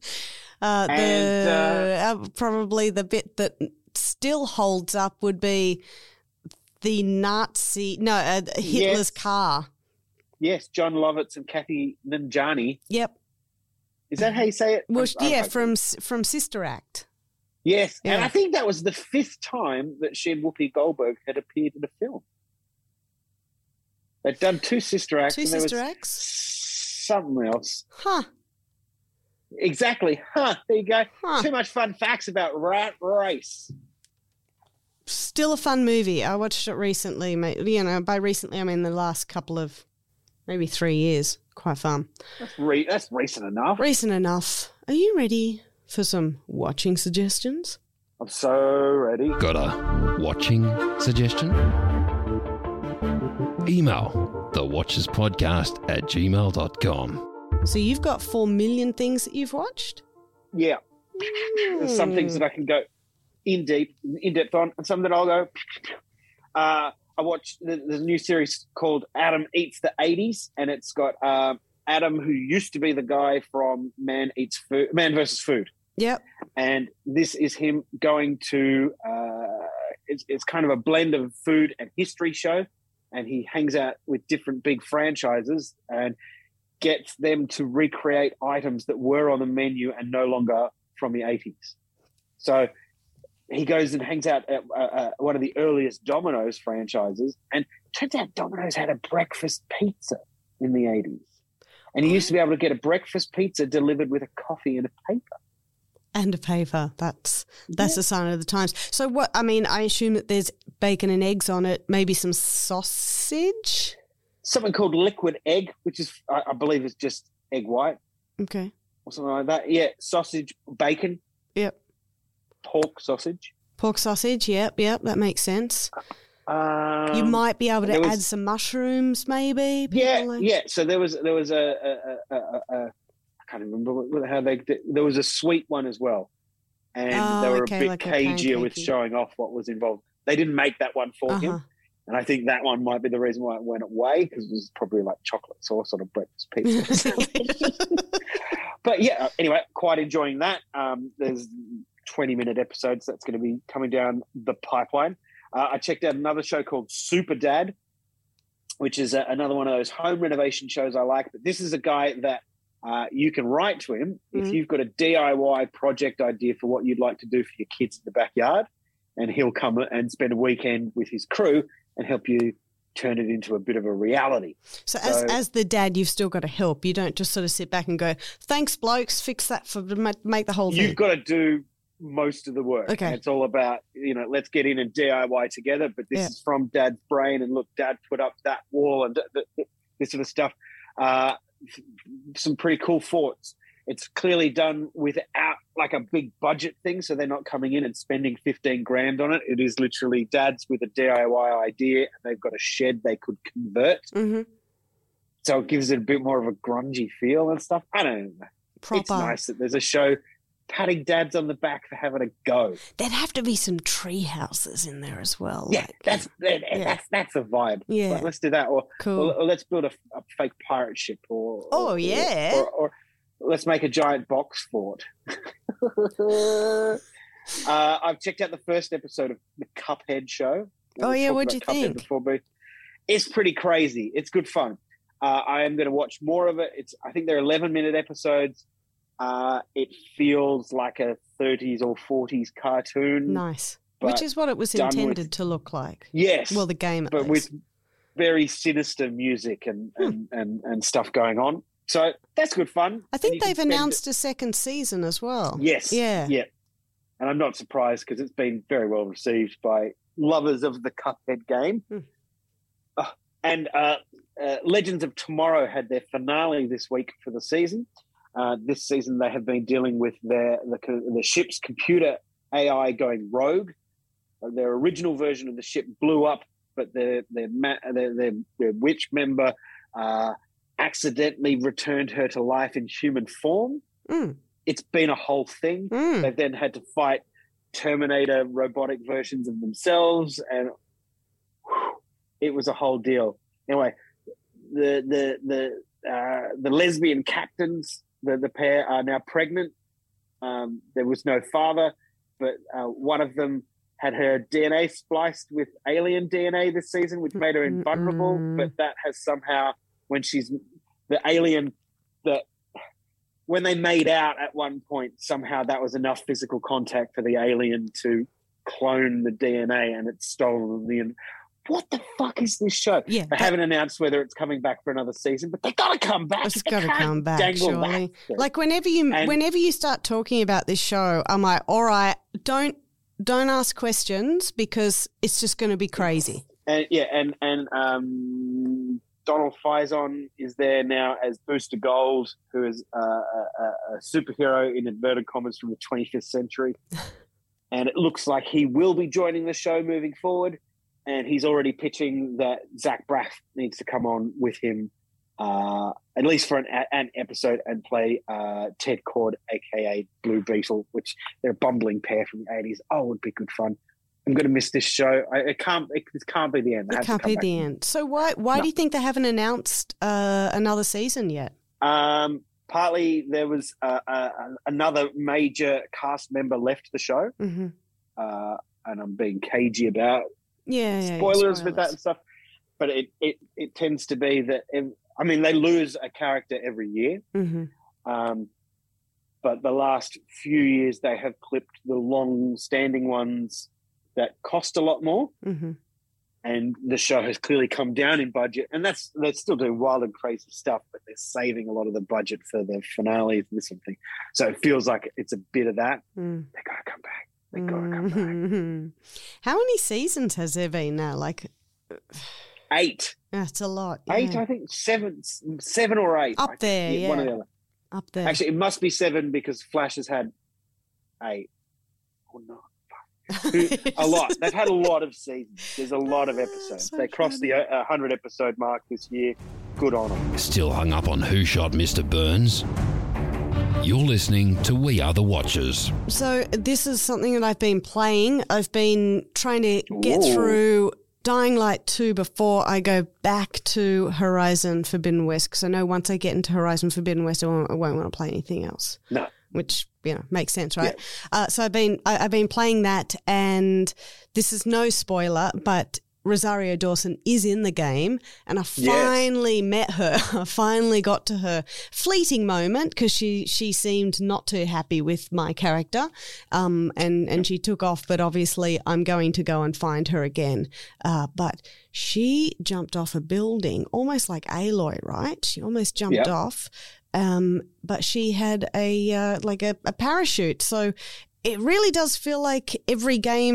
Probably the bit that still holds up would be the Hitler's car. Yes, John Lovitz and Kathy Nanjiani. Yep. Is that how you say it? Well, from Sister Act. Yes, yeah. And I think that was the 5th time that she and Whoopi Goldberg had appeared in a film. They'd done 2 Sister Acts. Something else. Huh. Exactly. Huh. There you go. Huh. Too much fun facts about Rat Race. Still a fun movie. I watched it recently. You know, by recently I mean the last couple of maybe 3 years. Quite fun. That's recent enough. Recent enough. Are you ready for some watching suggestions? I'm so ready. Got a watching suggestion? Email thewatcherspodcast@gmail.com. So you've got 4 million things that you've watched? Yeah. There's some things that I can go in depth on, and some that I'll go. I watched the new series called Adam Eats the 80s, and it's got Adam, who used to be the guy from Man vs. Food. Yep. And this is him going to it's kind of a blend of food and history show, and he hangs out with different big franchises and gets them to recreate items that were on the menu and no longer from the 80s. So he goes and hangs out at one of the earliest Domino's franchises, and turns out Domino's had a breakfast pizza in the 80s. And he used to be able to get a breakfast pizza delivered with a coffee and a paper. And a paper. That's a sign of the times. So what, I mean, I assume that there's bacon and eggs on it, maybe some sausage? Something called liquid egg, which is, I believe is just egg white. Okay. Or something like that. Yeah, sausage, bacon. Yep. Pork sausage. Pork sausage, yep, that makes sense. You might be able to there was- add some mushrooms, maybe. Yeah. So there was a I can't remember how they did. There was a sweet one as well, and they were a bit like a cagier with pancakey. showing off what was involved. They didn't make that one for him, and I think that one might be the reason why it went away, because it was probably like chocolate sauce on a breakfast pizza. But yeah, anyway, quite enjoying that. There's 20-minute episodes that's going to be coming down the pipeline. I checked out another show called Super Dad, which is another one of those home renovation shows I like. But this is a guy that you can write to him if you've got a DIY project idea for what you'd like to do for your kids in the backyard, and he'll come and spend a weekend with his crew and help you turn it into a bit of a reality. So as the dad, you've still got to help. You don't just sort of sit back and go, thanks, blokes, fix that for make the whole thing. You've got to do most of the work. Okay. And it's all about, let's get in and DIY together. But this is from Dad's brain. And look, Dad put up that wall and this sort of stuff. Some pretty cool thoughts. It's clearly done without like a big budget thing. So they're not coming in and spending 15 grand on it. It is literally Dad's with a DIY idea, and they've got a shed they could convert. Mm-hmm. So it gives it a bit more of a grungy feel and stuff. I don't know. Proper. It's nice that there's a show patting dads on the back for having a go. There'd have to be some tree houses in there as well. Yeah, that's a vibe. Yeah. Like, let's do that, or let's build a fake pirate ship, or let's make a giant box fort. I've checked out the first episode of the Cuphead show. Oh yeah, what'd you think? It's pretty crazy. It's good fun. I am going to watch more of it. I think they're 11-minute episodes. It feels like a 30s or 40s cartoon. Nice. Which is what it was intended to look like. Yes. Well, the game at but least. with very sinister music and stuff going on. So that's good fun. I think they've announced a second season as well. Yes. Yeah. Yeah. And I'm not surprised, because it's been very well received by lovers of the Cuphead game. And Legends of Tomorrow had their finale this week for the season. This season, they have been dealing with the ship's computer AI going rogue. Their original version of the ship blew up, but their witch member accidentally returned her to life in human form. It's been a whole thing. They've then had to fight Terminator robotic versions of themselves, and it was a whole deal. Anyway, the lesbian captains, the pair, are now pregnant. There was no father, but one of them had her DNA spliced with alien DNA this season, which made her invulnerable. But that has somehow, when they made out at one point, somehow that was enough physical contact for the alien to clone the DNA, and it's stolen the. What the fuck is this show? Yeah, they haven't announced whether it's coming back for another season, but they got to come back. It's got to come back, surely. Like whenever you start talking about this show, I'm like, all right, don't ask questions, because it's just going to be crazy. And Donald Faison is there now as Booster Gold, who is a superhero in inverted commas from the 25th century, and it looks like he will be joining the show moving forward. And he's already pitching that Zach Braff needs to come on with him, at least for an episode, and play Ted Cord, a.k.a. Blue Beetle, which they're a bumbling pair from the 80s. Oh, it would be good fun. I'm going to miss this show. It can't be the end. It can't be the end. So why do you think they haven't announced another season yet? Partly there was another major cast member left the show, and I'm being cagey about spoilers with that and stuff, but it tends to be that they lose a character every year, but the last few years they have clipped the long-standing ones that cost a lot more, and the show has clearly come down in budget, and they're still doing wild and crazy stuff, but they're saving a lot of the budget for the finales and this sort of thing. So it feels like it's a bit of that. They gotta come back. They gotta come back. How many seasons has there been now? Like 8. That's a lot. 8, I think 7 or 8. Up there, one or the other. Up there. Actually, it must be 7 because Flash has had 8 or 9. A lot. They've had a lot of seasons. There's a lot of episodes. So they crossed the 100 episode mark this year. Good on them. Still hung up on who shot Mr. Burns? You're listening to We Are the Watchers. So this is something that I've been playing. I've been trying to get Ooh. through Dying Light 2 before I go back to Horizon Forbidden West, because I know once I get into Horizon Forbidden West, I won't want to play anything else. No. Which, makes sense, right? Yeah. So I've been playing that, and this is no spoiler, but Rosario Dawson is in the game, and I finally met her. I finally got to her fleeting moment because she seemed not too happy with my character, and she took off. But obviously, I'm going to go and find her again. But she jumped off a building, almost like Aloy, right? She almost jumped off, but she had a parachute, so. It really does feel like every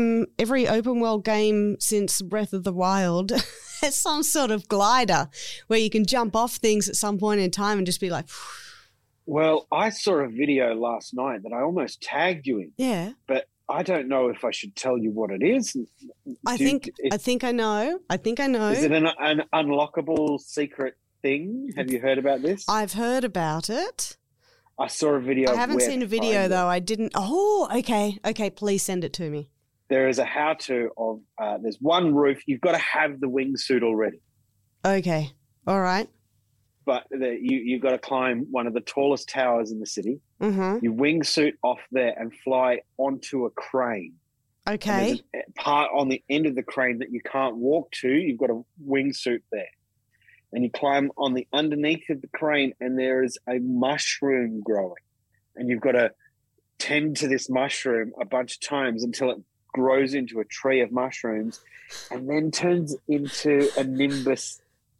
open world game since Breath of the Wild has some sort of glider where you can jump off things at some point in time and just be like, well, I saw a video last night that I almost tagged you in. yeah. But I don't know if I should tell you what it is. I think I know. Is it an unlockable secret thing? Have you heard about this? I've heard about it. I saw a video. I haven't seen a video though. I didn't. Oh, okay. Okay, please send it to me. There is a how-to of. There's one roof. You've got to have the wingsuit already. Okay. All right. But you've got to climb one of the tallest towers in the city. Mm-hmm. You wingsuit off there and fly onto a crane. Okay. And there's a part on the end of the crane that you can't walk to. You've got a wingsuit there. And you climb on the underneath of the crane, and there is a mushroom growing. And you've got to tend to this mushroom a bunch of times until it grows into a tree of mushrooms and then turns into a Nimbus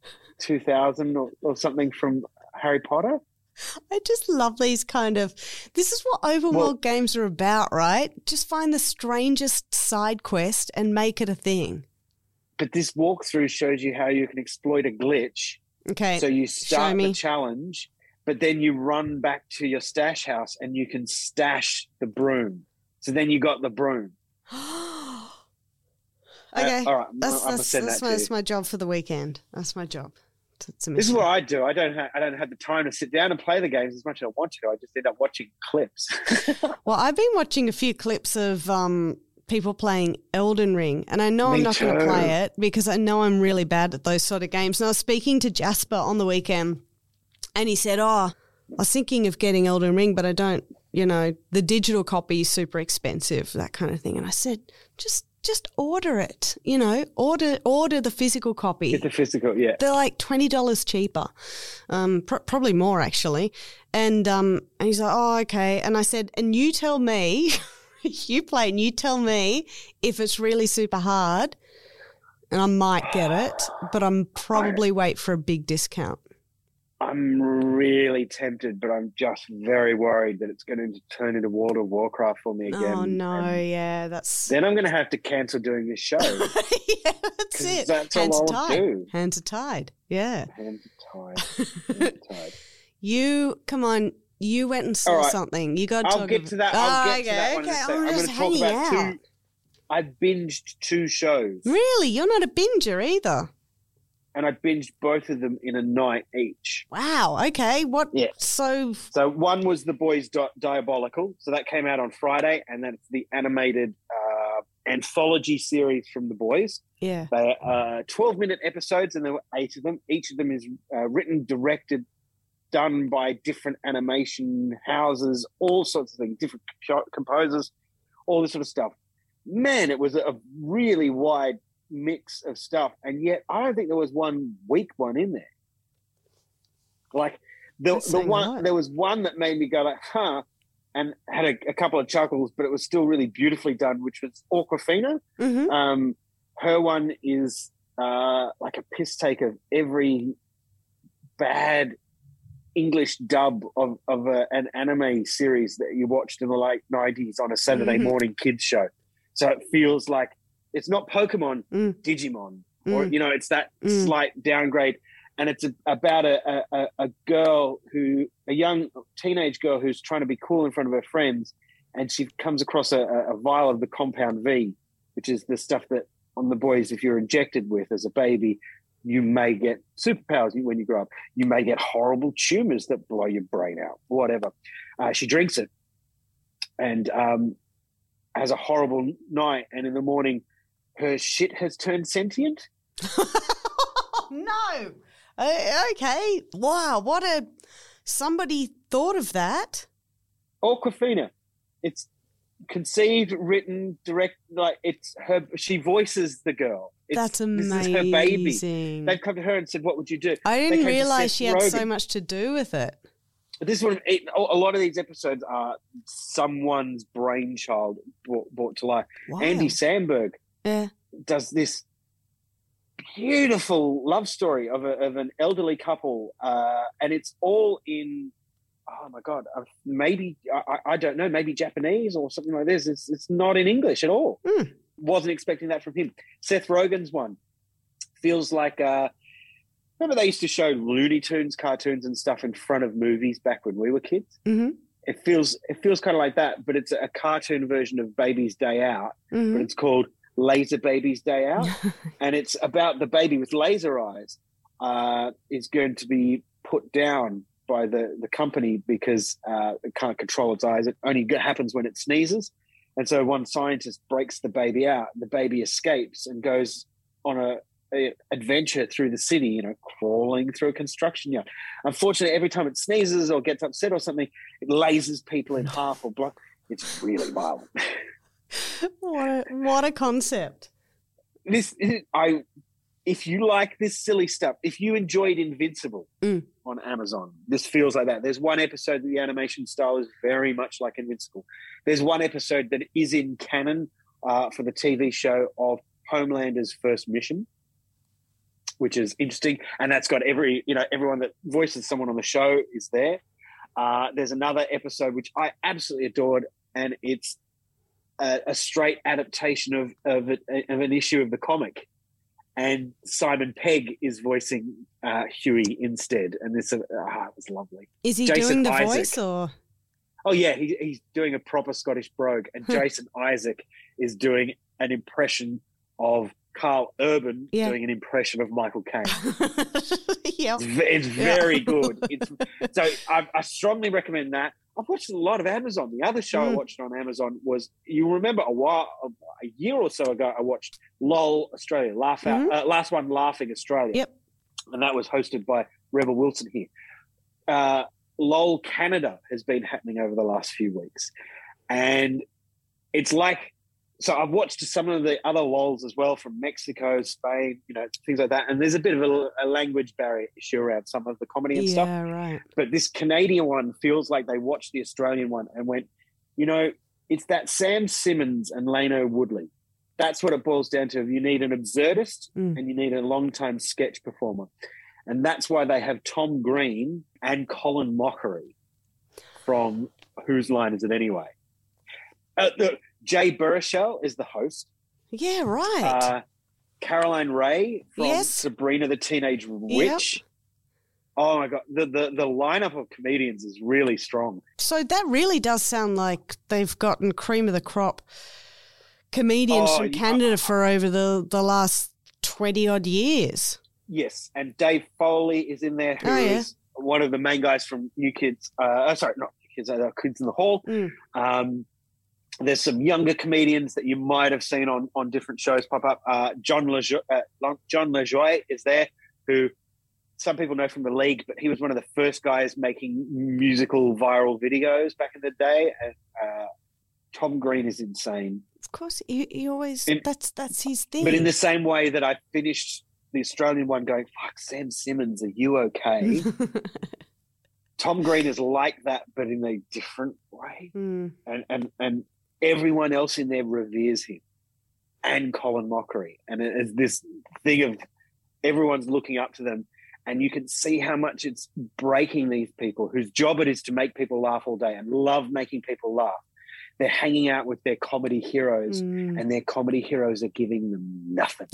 2000 or something from Harry Potter. I just love these this is what open world games are about, right? Just find the strangest side quest and make it a thing. But this walkthrough shows you how you can exploit a glitch. Okay. So you start the challenge, but then you run back to your stash house and you can stash the broom. So then you got the broom. Okay. All right. That's my job for the weekend. That's my job. This is what I do. I don't have the time to sit down and play the games as much as I want to. I just end up watching clips. Well, I've been watching a few clips of people playing Elden Ring, and I know I'm not going to play it because I know I'm really bad at those sort of games. And I was speaking to Jasper on the weekend, and he said, I was thinking of getting Elden Ring, but I don't, the digital copy is super expensive, that kind of thing. And I said, just order it, order the physical copy. Get the physical, yeah. They're like $20 cheaper, probably more actually. And he's like, oh, okay. And I said, and you tell me... You play and you tell me if it's really super hard, and I might get it, but I'm probably wait for a big discount. I'm really tempted, but I'm just very worried that it's going to turn into World of Warcraft for me again. Oh, no, yeah, that's... Then I'm going to have to cancel doing this show. Yeah, that's it. That's Hands all I'll do. Hands are tied, yeah. Hands are tied. Come on. You went and saw something. You got to I'll get to that. I'll get to that one in a second. I'm going to talk about two. I binged 2 shows. Really? You're not a binger either. And I binged both of them in a night each. Wow. Okay. What? Yeah. So one was The Boys Diabolical. So that came out on Friday, and that's the animated anthology series from The Boys. Yeah. They are 12-minute episodes, and there were 8 of them. Each of them is written, directed, done by different animation houses, all sorts of things, different composers, all this sort of stuff. Man, it was a really wide mix of stuff, and yet I don't think there was one weak one in there. Like there was one that made me go like, huh, and had a couple of chuckles, but it was still really beautifully done, which was Awkwafina. Mm-hmm. Her one is like a piss take of every bad English dub of an anime series that you watched in the late 90s on a Saturday morning kids show. So it feels like it's not Pokemon, Digimon, or, it's that slight downgrade. And it's about a girl a young teenage girl who's trying to be cool in front of her friends. and she comes across a vial of the compound V, which is the stuff that on the boys, if you're injected with as a baby, you may get superpowers when you grow up. You may get horrible tumors that blow your brain out, whatever. She drinks it and has a horrible night, and in the morning her shit has turned sentient. No. Okay. Wow. Somebody thought of that. Awkwafina. It's conceived, written, direct. Like it's her. She voices the girl. That's amazing. This is her baby. They've come to her and said, "What would you do?" I didn't realize she had so much to do with it. This one, a lot of these episodes are someone's brainchild brought to life. Wow. Andy Samberg does this beautiful love story of an elderly couple, and it's all in. Oh my God! Maybe I don't know. Maybe Japanese or something like this. It's not in English at all. Wasn't expecting that from him. Seth Rogen's one feels like. Remember they used to show Looney Tunes cartoons and stuff in front of movies back when we were kids. Mm-hmm. It feels kind of like that, but it's a cartoon version of Baby's Day Out. Mm-hmm. But it's called Laser Baby's Day Out, and it's about the baby with laser eyes is going to be put down by the company because it can't control its eyes. It only happens when it sneezes. And so one scientist breaks the baby out. The baby escapes and goes on a adventure through the city, crawling through a construction yard. Unfortunately, every time it sneezes or gets upset or something, it lasers people in half or block. It's really violent. What a concept. If you like this silly stuff, if you enjoyed Invincible on Amazon, this feels like that. There's one episode that the animation style is very much like Invincible. There's one episode that is in canon for the TV show of Homelander's first mission, which is interesting. And that's got everyone that voices someone on the show is there. There's another episode which I absolutely adored, and it's a straight adaptation of an issue of the comic. And Simon Pegg is voicing Huey instead. And this it was lovely. Is he Jason doing the Isaac, voice or? Oh, yeah, he's doing a proper Scottish brogue. And Jason Isaac is doing an impression of Carl Urban doing an impression of Michael Caine. Yep. It's very good. So I strongly recommend that. I've watched a lot of Amazon. The other show I watched on Amazon was, you remember a year or so ago, I watched LOL Australia, Last One Laughing Australia. Yep. And that was hosted by Rebel Wilson here. LOL Canada has been happening over the last few weeks. And it's like, so I've watched some of the other LOLs as well from Mexico, Spain, things like that. And there's a bit of a language barrier issue around some of the comedy and stuff. Yeah, right. But this Canadian one feels like they watched the Australian one and went, it's that Sam Simmons and Lano Woodley. That's what it boils down to. You need an absurdist and you need a long-time sketch performer. And that's why they have Tom Green and Colin Mockery from Whose Line Is It Anyway? Jay Baruchel is the host. Yeah, right. Caroline Ray from Sabrina the Teenage Witch. Yep. Oh, my God. The lineup of comedians is really strong. So that really does sound like they've gotten cream of the crop comedians from Canada for over the last 20-odd years. Yes, and Dave Foley is in there, who is one of the main guys from New Kids. Sorry, not New Kids, Kids in the Hall. There's some younger comedians that you might have seen on different shows pop up. John LaJoie is there, who some people know from The League, but he was one of the first guys making musical viral videos back in the day. And Tom Green is insane. Of course, he always that's his thing. But in the same way that I finished the Australian one going, fuck, Sam Simmons, are you okay? Tom Green is like that, but in a different way. And everyone else in there reveres him, and Colin Mockery. And it's this thing of everyone's looking up to them, and you can see how much it's breaking these people whose job it is to make people laugh all day and love making people laugh. They're hanging out with their comedy heroes, and their comedy heroes are giving them nothing.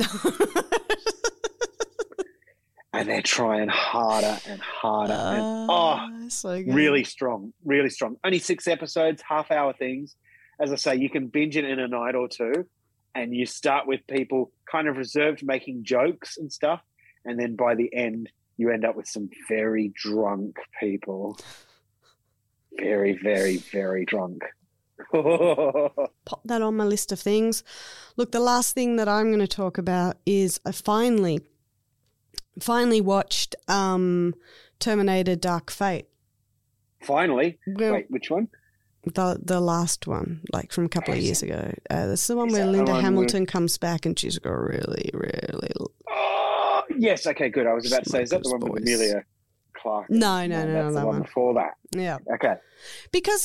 And they're trying harder and harder. And, so good. Really strong, really strong. Only 6 episodes, half-hour things. as I say, you can binge it in a night or two, and you start with people kind of reserved making jokes and stuff, and then by the end, you end up with some very drunk people. Very, very, very drunk. Pop that on my list of things. Look, the last thing that I'm going to talk about is I finally watched Terminator Dark Fate. Finally? Well, wait, which one? The last one, like from a couple of years ago. This is the one where Linda Hamilton comes back and she's got really, really... Oh, yes, okay, good. I was about to say, is that the one with Amelia Clark? No, that's the one before that. Yeah. Okay. Because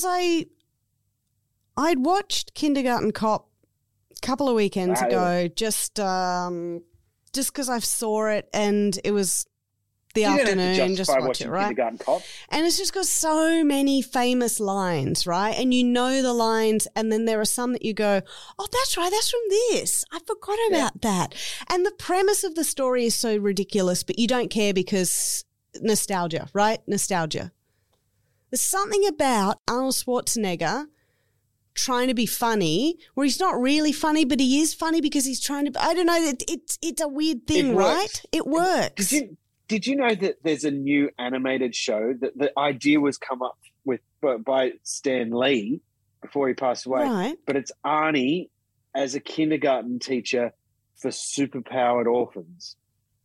I'd watched Kindergarten Cop a couple of weekends ago, just because I saw it and it was the afternoon, just watch it, right? Kindergarten Cop. And it's just got so many famous lines, right? And you know the lines, and then there are some that you go, oh, that's right, that's from this. I forgot about that. And the premise of the story is so ridiculous, but you don't care because nostalgia, right? Nostalgia. There's something about Arnold Schwarzenegger trying to be funny, where he's not really funny, but he is funny because he's trying to. I don't know. It's a weird thing, right? It works. Did you know that there's a new animated show that the idea was come up with by Stan Lee before he passed away? Right. But it's Arnie as a kindergarten teacher for superpowered orphans.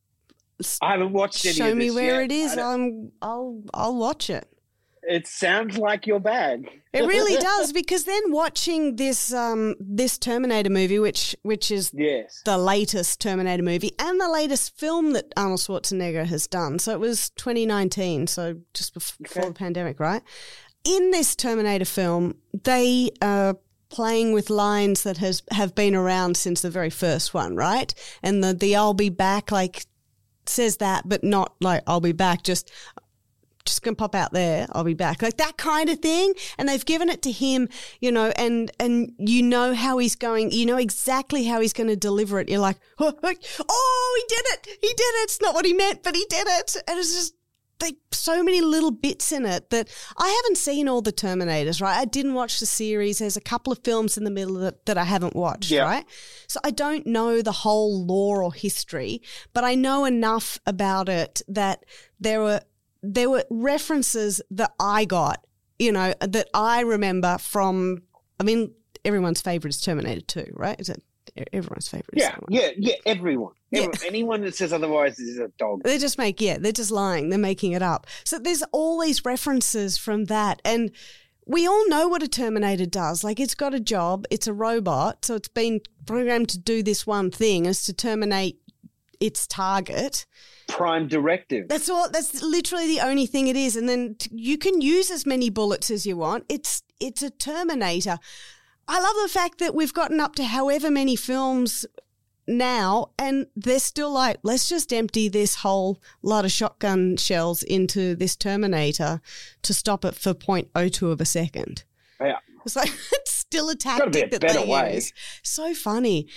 I haven't watched any of this. Show me where yet. it is. I'll watch it. It sounds like your bag. It really does, because then watching this this Terminator movie, which is the latest Terminator movie and the latest film that Arnold Schwarzenegger has done. So it was 2019, so just before the pandemic, right? In this Terminator film, they are playing with lines that have been around since the very first one, right? And the I'll be back, like, says that, but not like I'll be back, just going to pop out there, I'll be back. Like that kind of thing. And they've given it to him, you know, and you know how he's going, you know exactly how he's going to deliver it. You're like, oh, he did it. He did it. It's not what he meant, but he did it. And it's just so many little bits in it that I haven't seen all the Terminators, right? I didn't watch the series. There's a couple of films in the middle that I haven't watched, right? So I don't know the whole lore or history, but I know enough about it that there were references that I got, you know, that I remember from, I mean, everyone's favourite is Terminator 2, right? Is it everyone's favourite? Yeah, everyone. Anyone that says otherwise is a dog. They're just lying. They're making it up. So there's all these references from that. And we all know what a Terminator does. Like, it's got a job. It's a robot. So it's been programmed to do this one thing, is to terminate its target. Prime directive. That's all. That's literally the only thing it is. And then you can use as many bullets as you want. It's a Terminator. I love the fact that we've gotten up to however many films now, and they're still like, let's just empty this whole lot of shotgun shells into this Terminator to stop it for 0.02 of a second. Yeah. It's like, it's still a tactic that they use. So funny.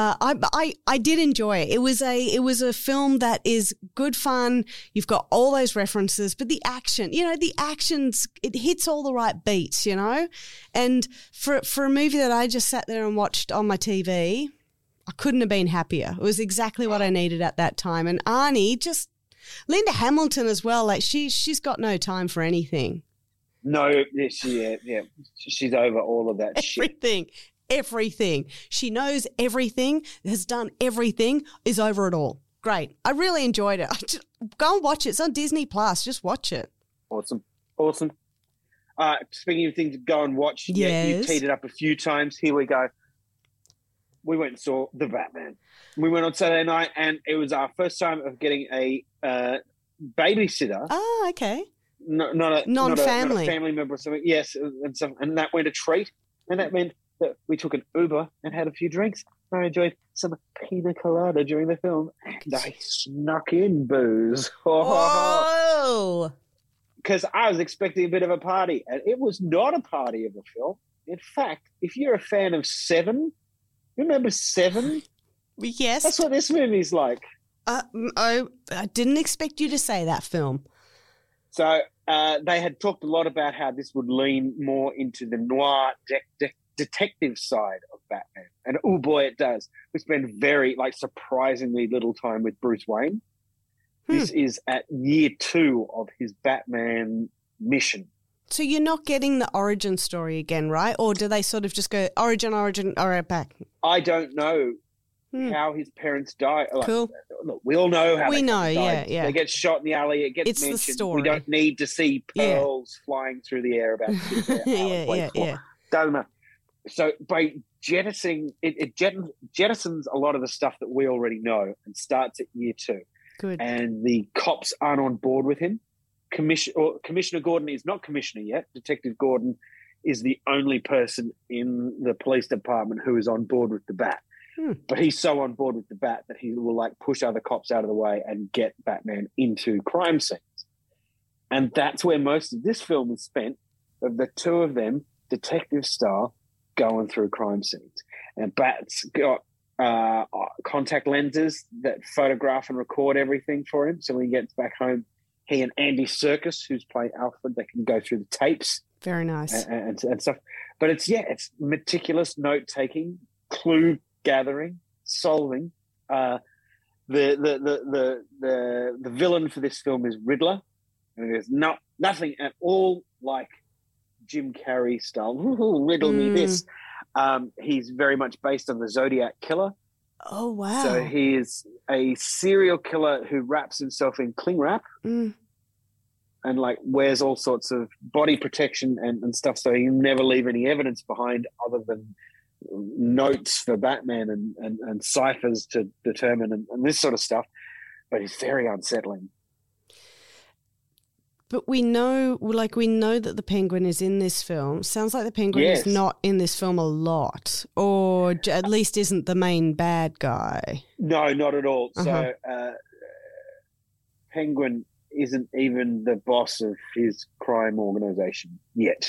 I did enjoy it. It was a film that is good fun. You've got all those references, but the action, you know, it hits all the right beats, you know. And for a movie that I just sat there and watched on my TV, I couldn't have been happier. It was exactly what I needed at that time. And Arnie, just Linda Hamilton as well. Like she's got no time for anything. No, she's over all of that shit. Everything. She knows everything, has done everything, is over it all. Great. I really enjoyed it. Go and watch it. It's on Disney Plus. Just watch it. Awesome. Speaking of things to go and watch, you teed it up a few times. Here we go. We went and saw The Batman. We went on Saturday night, and it was our first time of getting a babysitter. Oh, okay. Not a family member or something. Yes, and that went a treat. And that meant that we took an Uber and had a few drinks. I enjoyed some pina colada during the film, and I snuck in booze. Oh! Because I was expecting a bit of a party, and it was not a party of a film. In fact, if you're a fan of Seven, remember Seven? Yes. That's what this movie's like. I didn't expect you to say that film. So they had talked a lot about how this would lean more into the noir detective side of Batman. And oh boy, it does. We spend surprisingly little time with Bruce Wayne. This is at year 2 of his Batman mission. So you're not getting the origin story again, right? Or do they sort of just go origin, all right, back? I don't know how his parents died. Cool. Look, we all know how we know, died. yeah. They get shot in the alley. It gets mentioned. The story. We don't need to see pearls flying through the air about yeah. Doesn't matter. So by jettisoning, it jettisons a lot of the stuff that we already know and starts at year 2. Good. And the cops aren't on board with him. Commissioner Gordon is not commissioner yet. Detective Gordon is the only person in the police department who is on board with the Bat. But he's so on board with the Bat that he will push other cops out of the way and get Batman into crime scenes. And that's where most of this film is spent, of the two of them, detective style, going through crime scenes. And Bat's got contact lenses that photograph and record everything for him. So when he gets back home, he and Andy Serkis, who's playing Alfred, they can go through the tapes. Very nice. And stuff. But it's meticulous note-taking, clue gathering, solving. The villain for this film is Riddler. And there's nothing at all like Jim Carrey style. Riddle me this. He's very much based on the Zodiac Killer. Oh, wow. So he is a serial killer who wraps himself in cling wrap and wears all sorts of body protection and stuff, so he never leave any evidence behind other than notes for Batman and ciphers to determine and this sort of stuff. But he's very unsettling. But we know that the Penguin is in this film. Sounds like the Penguin is not in this film a lot, or at least isn't the main bad guy. No, not at all. So Penguin isn't even the boss of his crime organization yet.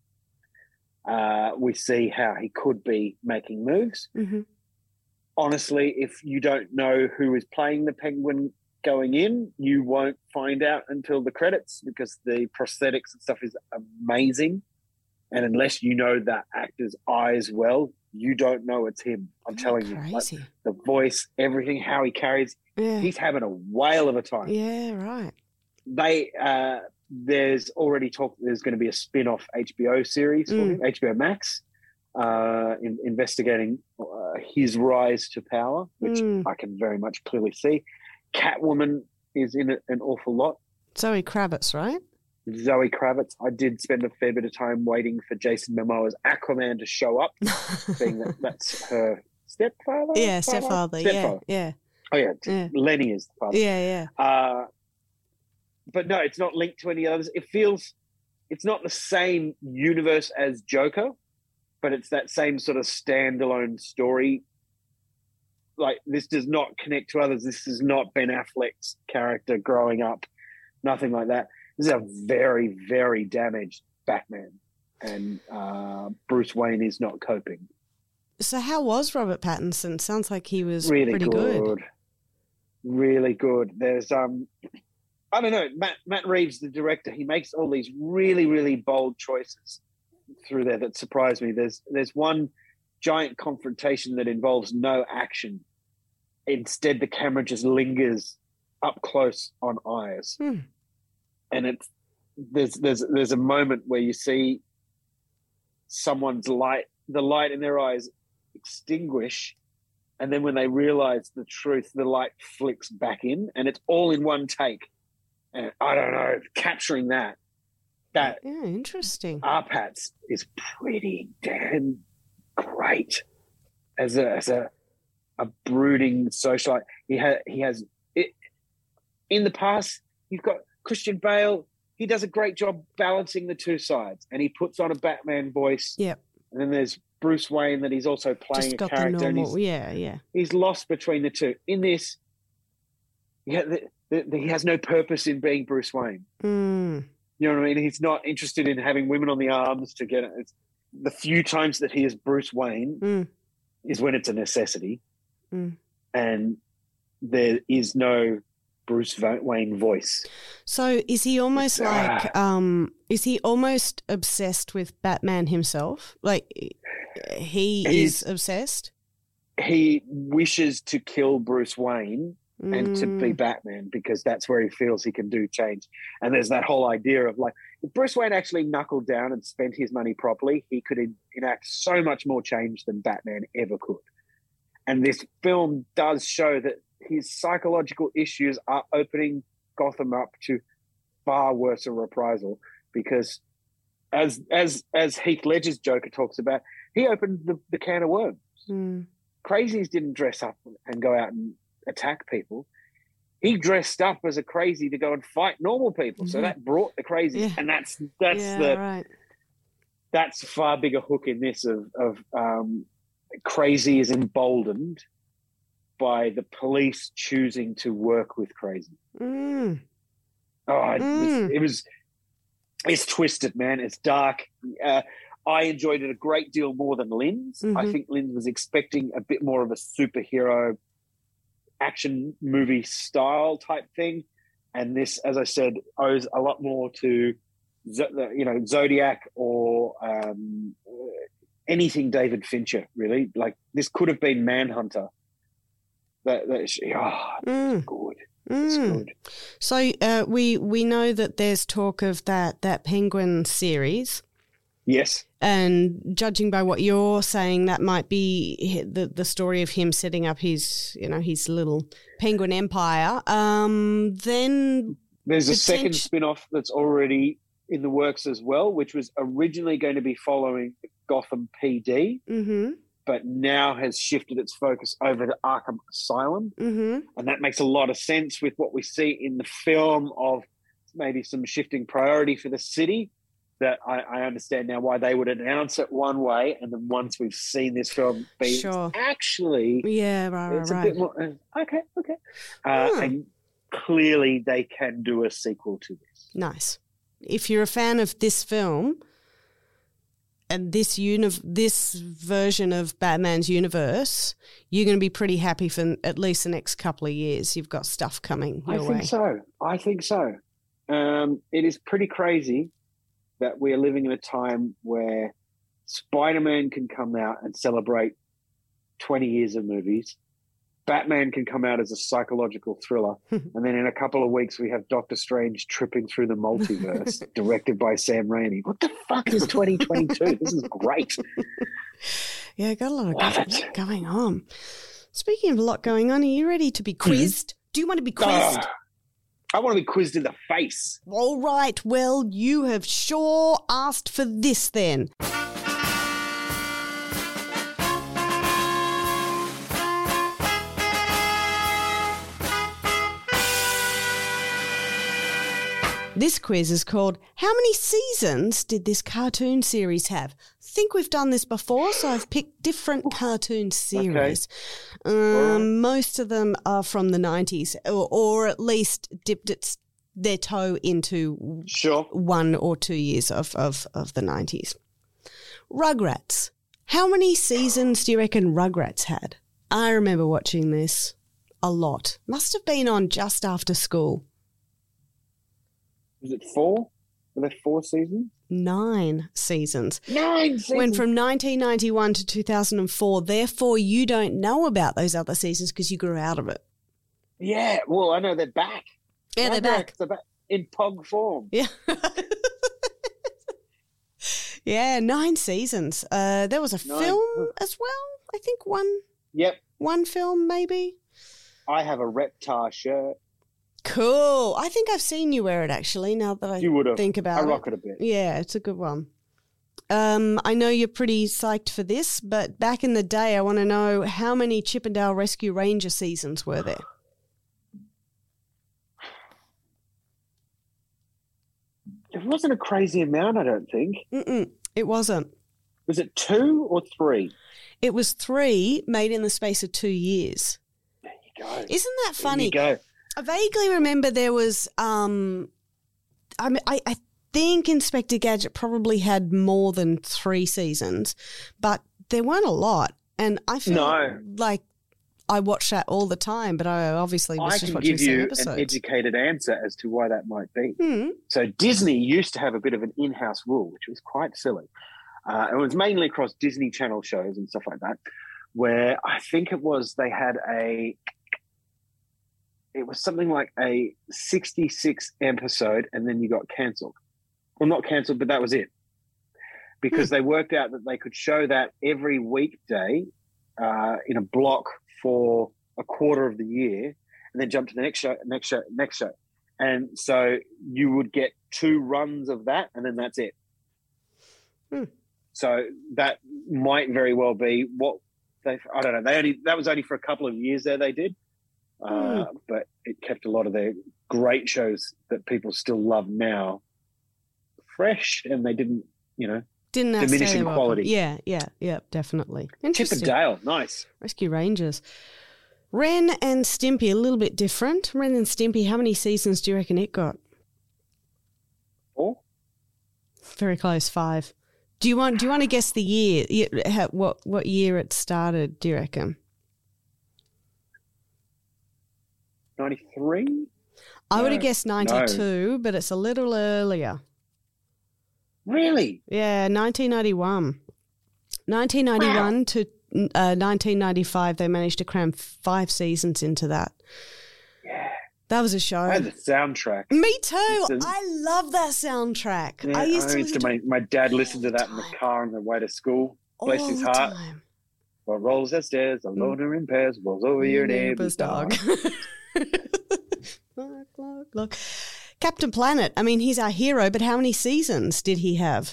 We see how he could be making moves. Mm-hmm. Honestly, if you don't know who is playing the Penguin going in, you won't find out until the credits, because the prosthetics and stuff is amazing. And unless you know that actor's eyes well, you don't know it's him. I'm telling you. The voice, everything, how he carries, he's having a whale of a time. Yeah, right. There's already talk there's going to be a spin-off HBO series for him, HBO Max, investigating his rise to power, which I can very much clearly see. Catwoman is in it an awful lot. Zoe Kravitz, right? Zoe Kravitz. I did spend a fair bit of time waiting for Jason Momoa's Aquaman to show up, being that's her stepfather? Yeah, stepfather. Yeah. Oh, yeah. Lenny is the father. Yeah. But no, it's not linked to any others. It's not the same universe as Joker, but it's that same sort of standalone story. Like, this does not connect to others. This is not Ben Affleck's character growing up. Nothing like that. This is a very, very damaged Batman. And Bruce Wayne is not coping. So how was Robert Pattinson? Sounds like he was really pretty good. Really good. There's, I don't know, Matt Reeves, the director, he makes all these really, really bold choices through there that surprise me. There's one giant confrontation that involves no action. Instead, the camera just lingers up close on eyes. And there's a moment where you see someone's the light in their eyes extinguish, and then when they realize the truth, the light flicks back in, and it's all in one take. And I don't know, capturing that interesting. Arpats is pretty damn great as a brooding socialite. He has it in the past. You've got Christian Bale. He does a great job balancing the two sides, and he puts on a Batman voice. Yep. And then there's Bruce Wayne that he's also playing a character. He's lost between the two. In this, he has no purpose in being Bruce Wayne. You know what I mean? He's not interested in having women on the arms to get it. It's, the few times that he is Bruce Wayne is when it's a necessity. And there is no Bruce Wayne voice. So is he almost is he almost obsessed with Batman himself? Like he's obsessed? He wishes to kill Bruce Wayne and to be Batman because that's where he feels he can do change. And there's that whole idea of like, if Bruce Wayne actually knuckled down and spent his money properly, he could enact so much more change than Batman ever could. And this film does show that his psychological issues are opening Gotham up to far worse a reprisal because as Heath Ledger's Joker talks about, he opened the can of worms. Crazies didn't dress up and go out and attack people. He dressed up as a crazy to go and fight normal people. So that brought the crazies. And that's a far bigger hook in this of crazy is emboldened by the police choosing to work with crazy. It's twisted, man. It's dark. I enjoyed it a great deal more than Linz. I think Linz was expecting a bit more of a superhero action movie style type thing. And this, as I said, owes a lot more to, Zodiac or anything David Fincher, really. Like, this could have been Manhunter. It's good. It's good. So we know that there's talk of that Penguin series. Yes. And judging by what you're saying, that might be the story of him setting up his little penguin empire. Then there's a second spin-off that's already in the works as well, which was originally going to be following Gotham PD, but now has shifted its focus over to Arkham Asylum. And that makes a lot of sense with what we see in the film of maybe some shifting priority for the city. That I understand now why they would announce it one way, and then once we've seen this film, actually, it's a bit more okay. And clearly, they can do a sequel to this. Nice. If you're a fan of this film and this version of Batman's universe, you're going to be pretty happy for at least the next couple of years. You've got stuff coming your way. I think so. It is pretty crazy that we're living in a time where Spider-Man can come out and celebrate 20 years of movies. Batman can come out as a psychological thriller. And then in a couple of weeks, we have Doctor Strange tripping through the multiverse, directed by Sam Raimi. What the fuck is 2022? This is great. Yeah, got a lot of going on. Speaking of a lot going on, are you ready to be quizzed? Do you want to be quizzed? I want to be quizzed in the face. All right. Well, you have sure asked for this then. This quiz is called, how many seasons did this cartoon series have? I think we've done this before, so I've picked different cartoon series. Okay. Most of them are from the 90s, or at least dipped their toe into 1 or 2 years of the 90s. Rugrats. How many seasons do you reckon Rugrats had? I remember watching this a lot. Must have been on just after school. Was it 4? Were there 4 seasons? 9 seasons. 9 seasons. Went from 1991 to 2004. Therefore, you don't know about those other seasons because you grew out of it. Yeah, well, I know they're back. Yeah, they're back. They're back in POG form. Yeah. Yeah, 9 seasons. There was a film as well. I think one. Yep. One film, maybe. I have a Reptar shirt. Cool. I think I've seen you wear it, actually, now that I think about it. I rock it a bit. Yeah, it's a good one. I know you're pretty psyched for this, but back in the day, I want to know how many Chippendale Rescue Ranger seasons were there? It wasn't a crazy amount, I don't think. It wasn't. Was it 2 or 3? It was 3, made in the space of 2 years. There you go. Isn't that funny? There you go. I vaguely remember there was, I think Inspector Gadget probably had more than 3 seasons, but there weren't a lot. And I feel like I watch that all the time, but I obviously was just watching some episodes. I can give you an educated answer as to why that might be. Hmm. So Disney used to have a bit of an in-house rule, which was quite silly. It was mainly across Disney Channel shows and stuff like that, where I think it was it was something like a 66 episode, and then you got cancelled. Well, not cancelled, but that was it. Because they worked out that they could show that every weekday in a block for a quarter of the year, and then jump to the next show. And so you would get 2 runs of that, and then that's it. So that might very well be what I don't know. That was only for a couple of years there they did. But it kept a lot of their great shows that people still love now fresh, and they didn't diminish in quality. Yeah, definitely. Chip and Dale, nice. Rescue Rangers. Ren and Stimpy, a little bit different. Ren and Stimpy, how many seasons do you reckon it got? 4. Very close, 5. Do you want to guess the year? What year it started? Do you reckon? 93? I would have guessed 92, but it's a little earlier. Really? Yeah, 1991. 1991 to 1995, they managed to cram 5 seasons into that. Yeah. That was a show. I had the soundtrack. Me too. I love that soundtrack. Yeah, I used to my dad listened to that in the car on the way to school. Bless his heart. What rolls upstairs, a loner in pairs, rolls over your neighbor's dog. Look. Captain Planet, I mean, he's our hero, but how many seasons did he have?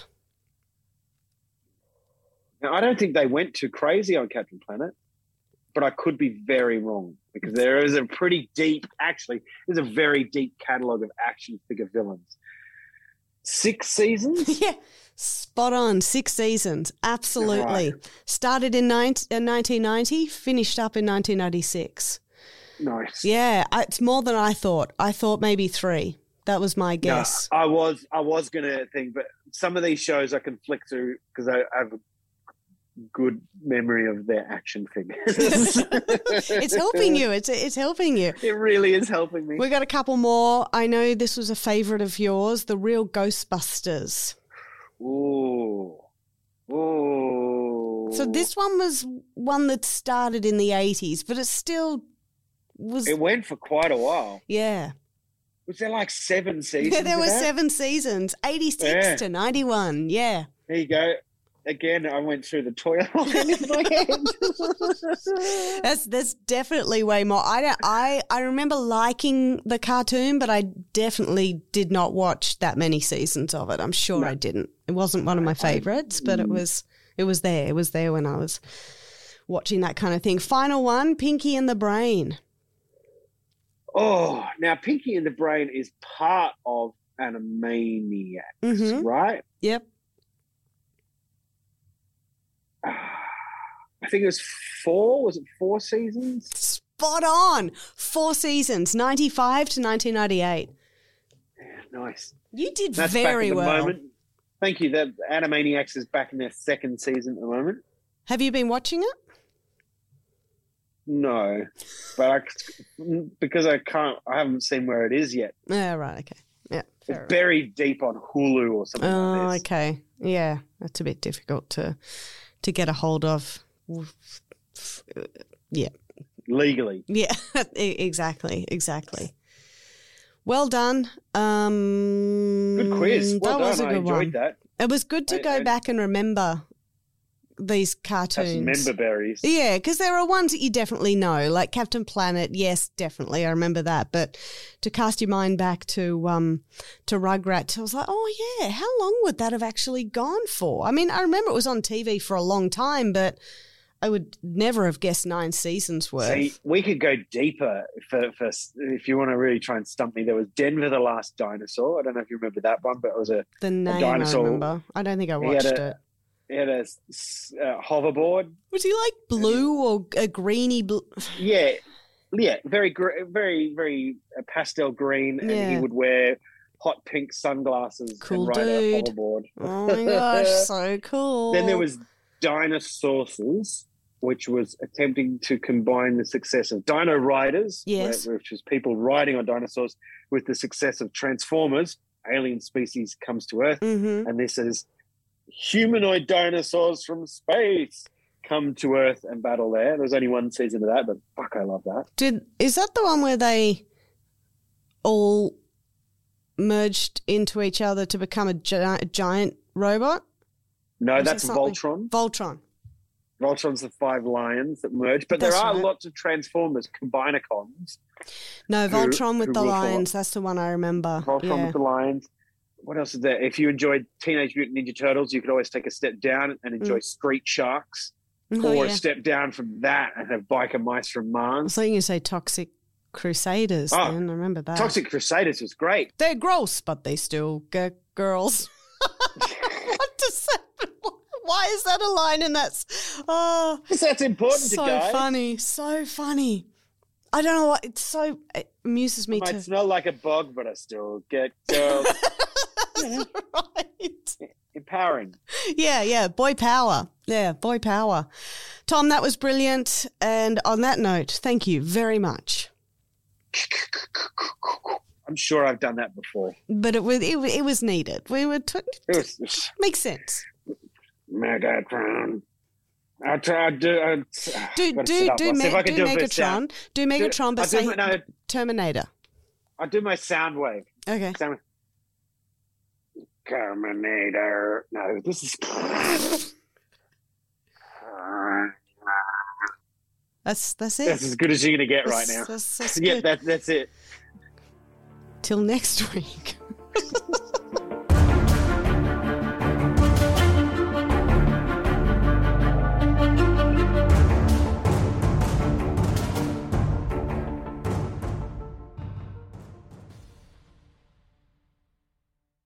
Now, I don't think they went too crazy on Captain Planet, but I could be very wrong because there is a there's a very deep catalogue of action figure villains. 6 seasons? Yeah, spot on, 6 seasons, absolutely. Right. Started in 1990, finished up in 1996. Nice. Yeah, it's more than I thought. I thought maybe 3. That was my guess. No, I was going to think, but some of these shows I can flick through because I have a good memory of their action figures. It's helping you. It's helping you. It really is helping me. We got a couple more. I know this was a favourite of yours, The Real Ghostbusters. Ooh. So this one was one that started in the 80s, but it still was... It went for quite a while. Yeah. Was there like 7 seasons? Yeah, there were 7 seasons, 86 to 91, yeah. There you go. Again, I went through the toy line in my head. That's definitely way more. I remember liking the cartoon, but I definitely did not watch that many seasons of it. I'm sure I didn't. It wasn't one of my favourites, but it was there. It was there when I was watching that kind of thing. Final one, Pinky and the Brain. Oh, now Pinky and the Brain is part of Animaniacs, right? Yep. I think it was 4. Was it 4 seasons? Spot on. 4 seasons, 95 to 1998. Yeah, nice. You did That's very back at the well. Moment. Thank you. The Animaniacs is back in their 2nd season at the moment. Have you been watching it? No, but because I haven't seen where it is yet. Yeah, right, okay. Yeah, it's buried deep on Hulu or something like this. Okay. Yeah, that's a bit difficult to get a hold of. Yeah. Legally. Yeah, exactly. Well done. Good quiz. Well done. I enjoyed that. It was good to go back and remember these cartoons. Member berries. Yeah, because there are ones that you definitely know, like Captain Planet. Yes, definitely, I remember that. But to cast your mind back to Rugrats, I was like, oh yeah, how long would that have actually gone for? I mean, I remember it was on TV for a long time, but I would never have guessed 9 seasons worth. See, we could go deeper for if you want to really try and stump me. There was Denver the Last Dinosaur. I don't know if you remember that one, but it was a dinosaur. I remember. I don't think I watched it. He had a hoverboard. Was he like blue or a greeny blue? Yeah, very, very pastel green, and he would wear hot pink sunglasses and ride a hoverboard. Oh my gosh, so cool! Then there was Dinosaurs, which was attempting to combine the success of Dino Riders, Yes. which is people riding on dinosaurs, with the success of Transformers, alien species comes to Earth. Mm-hmm. And this is humanoid dinosaurs from space come to Earth and battle there. There's only one season of that, but fuck, I love that. Is that the one where they all merged into each other to become a giant robot? No, Or is that's it something- Voltron. Voltron. Voltron's the 5 lions that merge, but That's there are right. lots of Transformers, Combinacons. No, Who- Voltron with who the will follow. lions. That's the one I remember. Voltron Yeah. with the lions. What else is there? If you enjoyed Teenage Mutant Ninja Turtles, you could always take a step down and enjoy Street Sharks, Oh, or yeah. a step down from that and have Biker Mice from I was Mars. thinking you say Toxic Crusaders. Oh, Then I remember that. Toxic Crusaders was great. They're gross, but they still get girls. What does that? Why is that a line in that? Oh, That's important to so guys. funny, so funny. I don't know what it amuses me Might to. smell like a bog, but I still get girls. That's right. Empowering. Yeah, boy power. Yeah, boy power. Tom, that was brilliant. And on that note, thank you very much. I'm sure I've done that before. But it was needed. We were It was makes sense. Megatron. I Do gotta sit up. I'll see if I can do it for sound. Do Megatron, but I'll do say no, Terminator. I'll do my sound wave. Okay. Sound wave. Terminator. No, this is. That's it. That's as good as you're gonna get right now. That's Yeah, good. that's it. Till next week.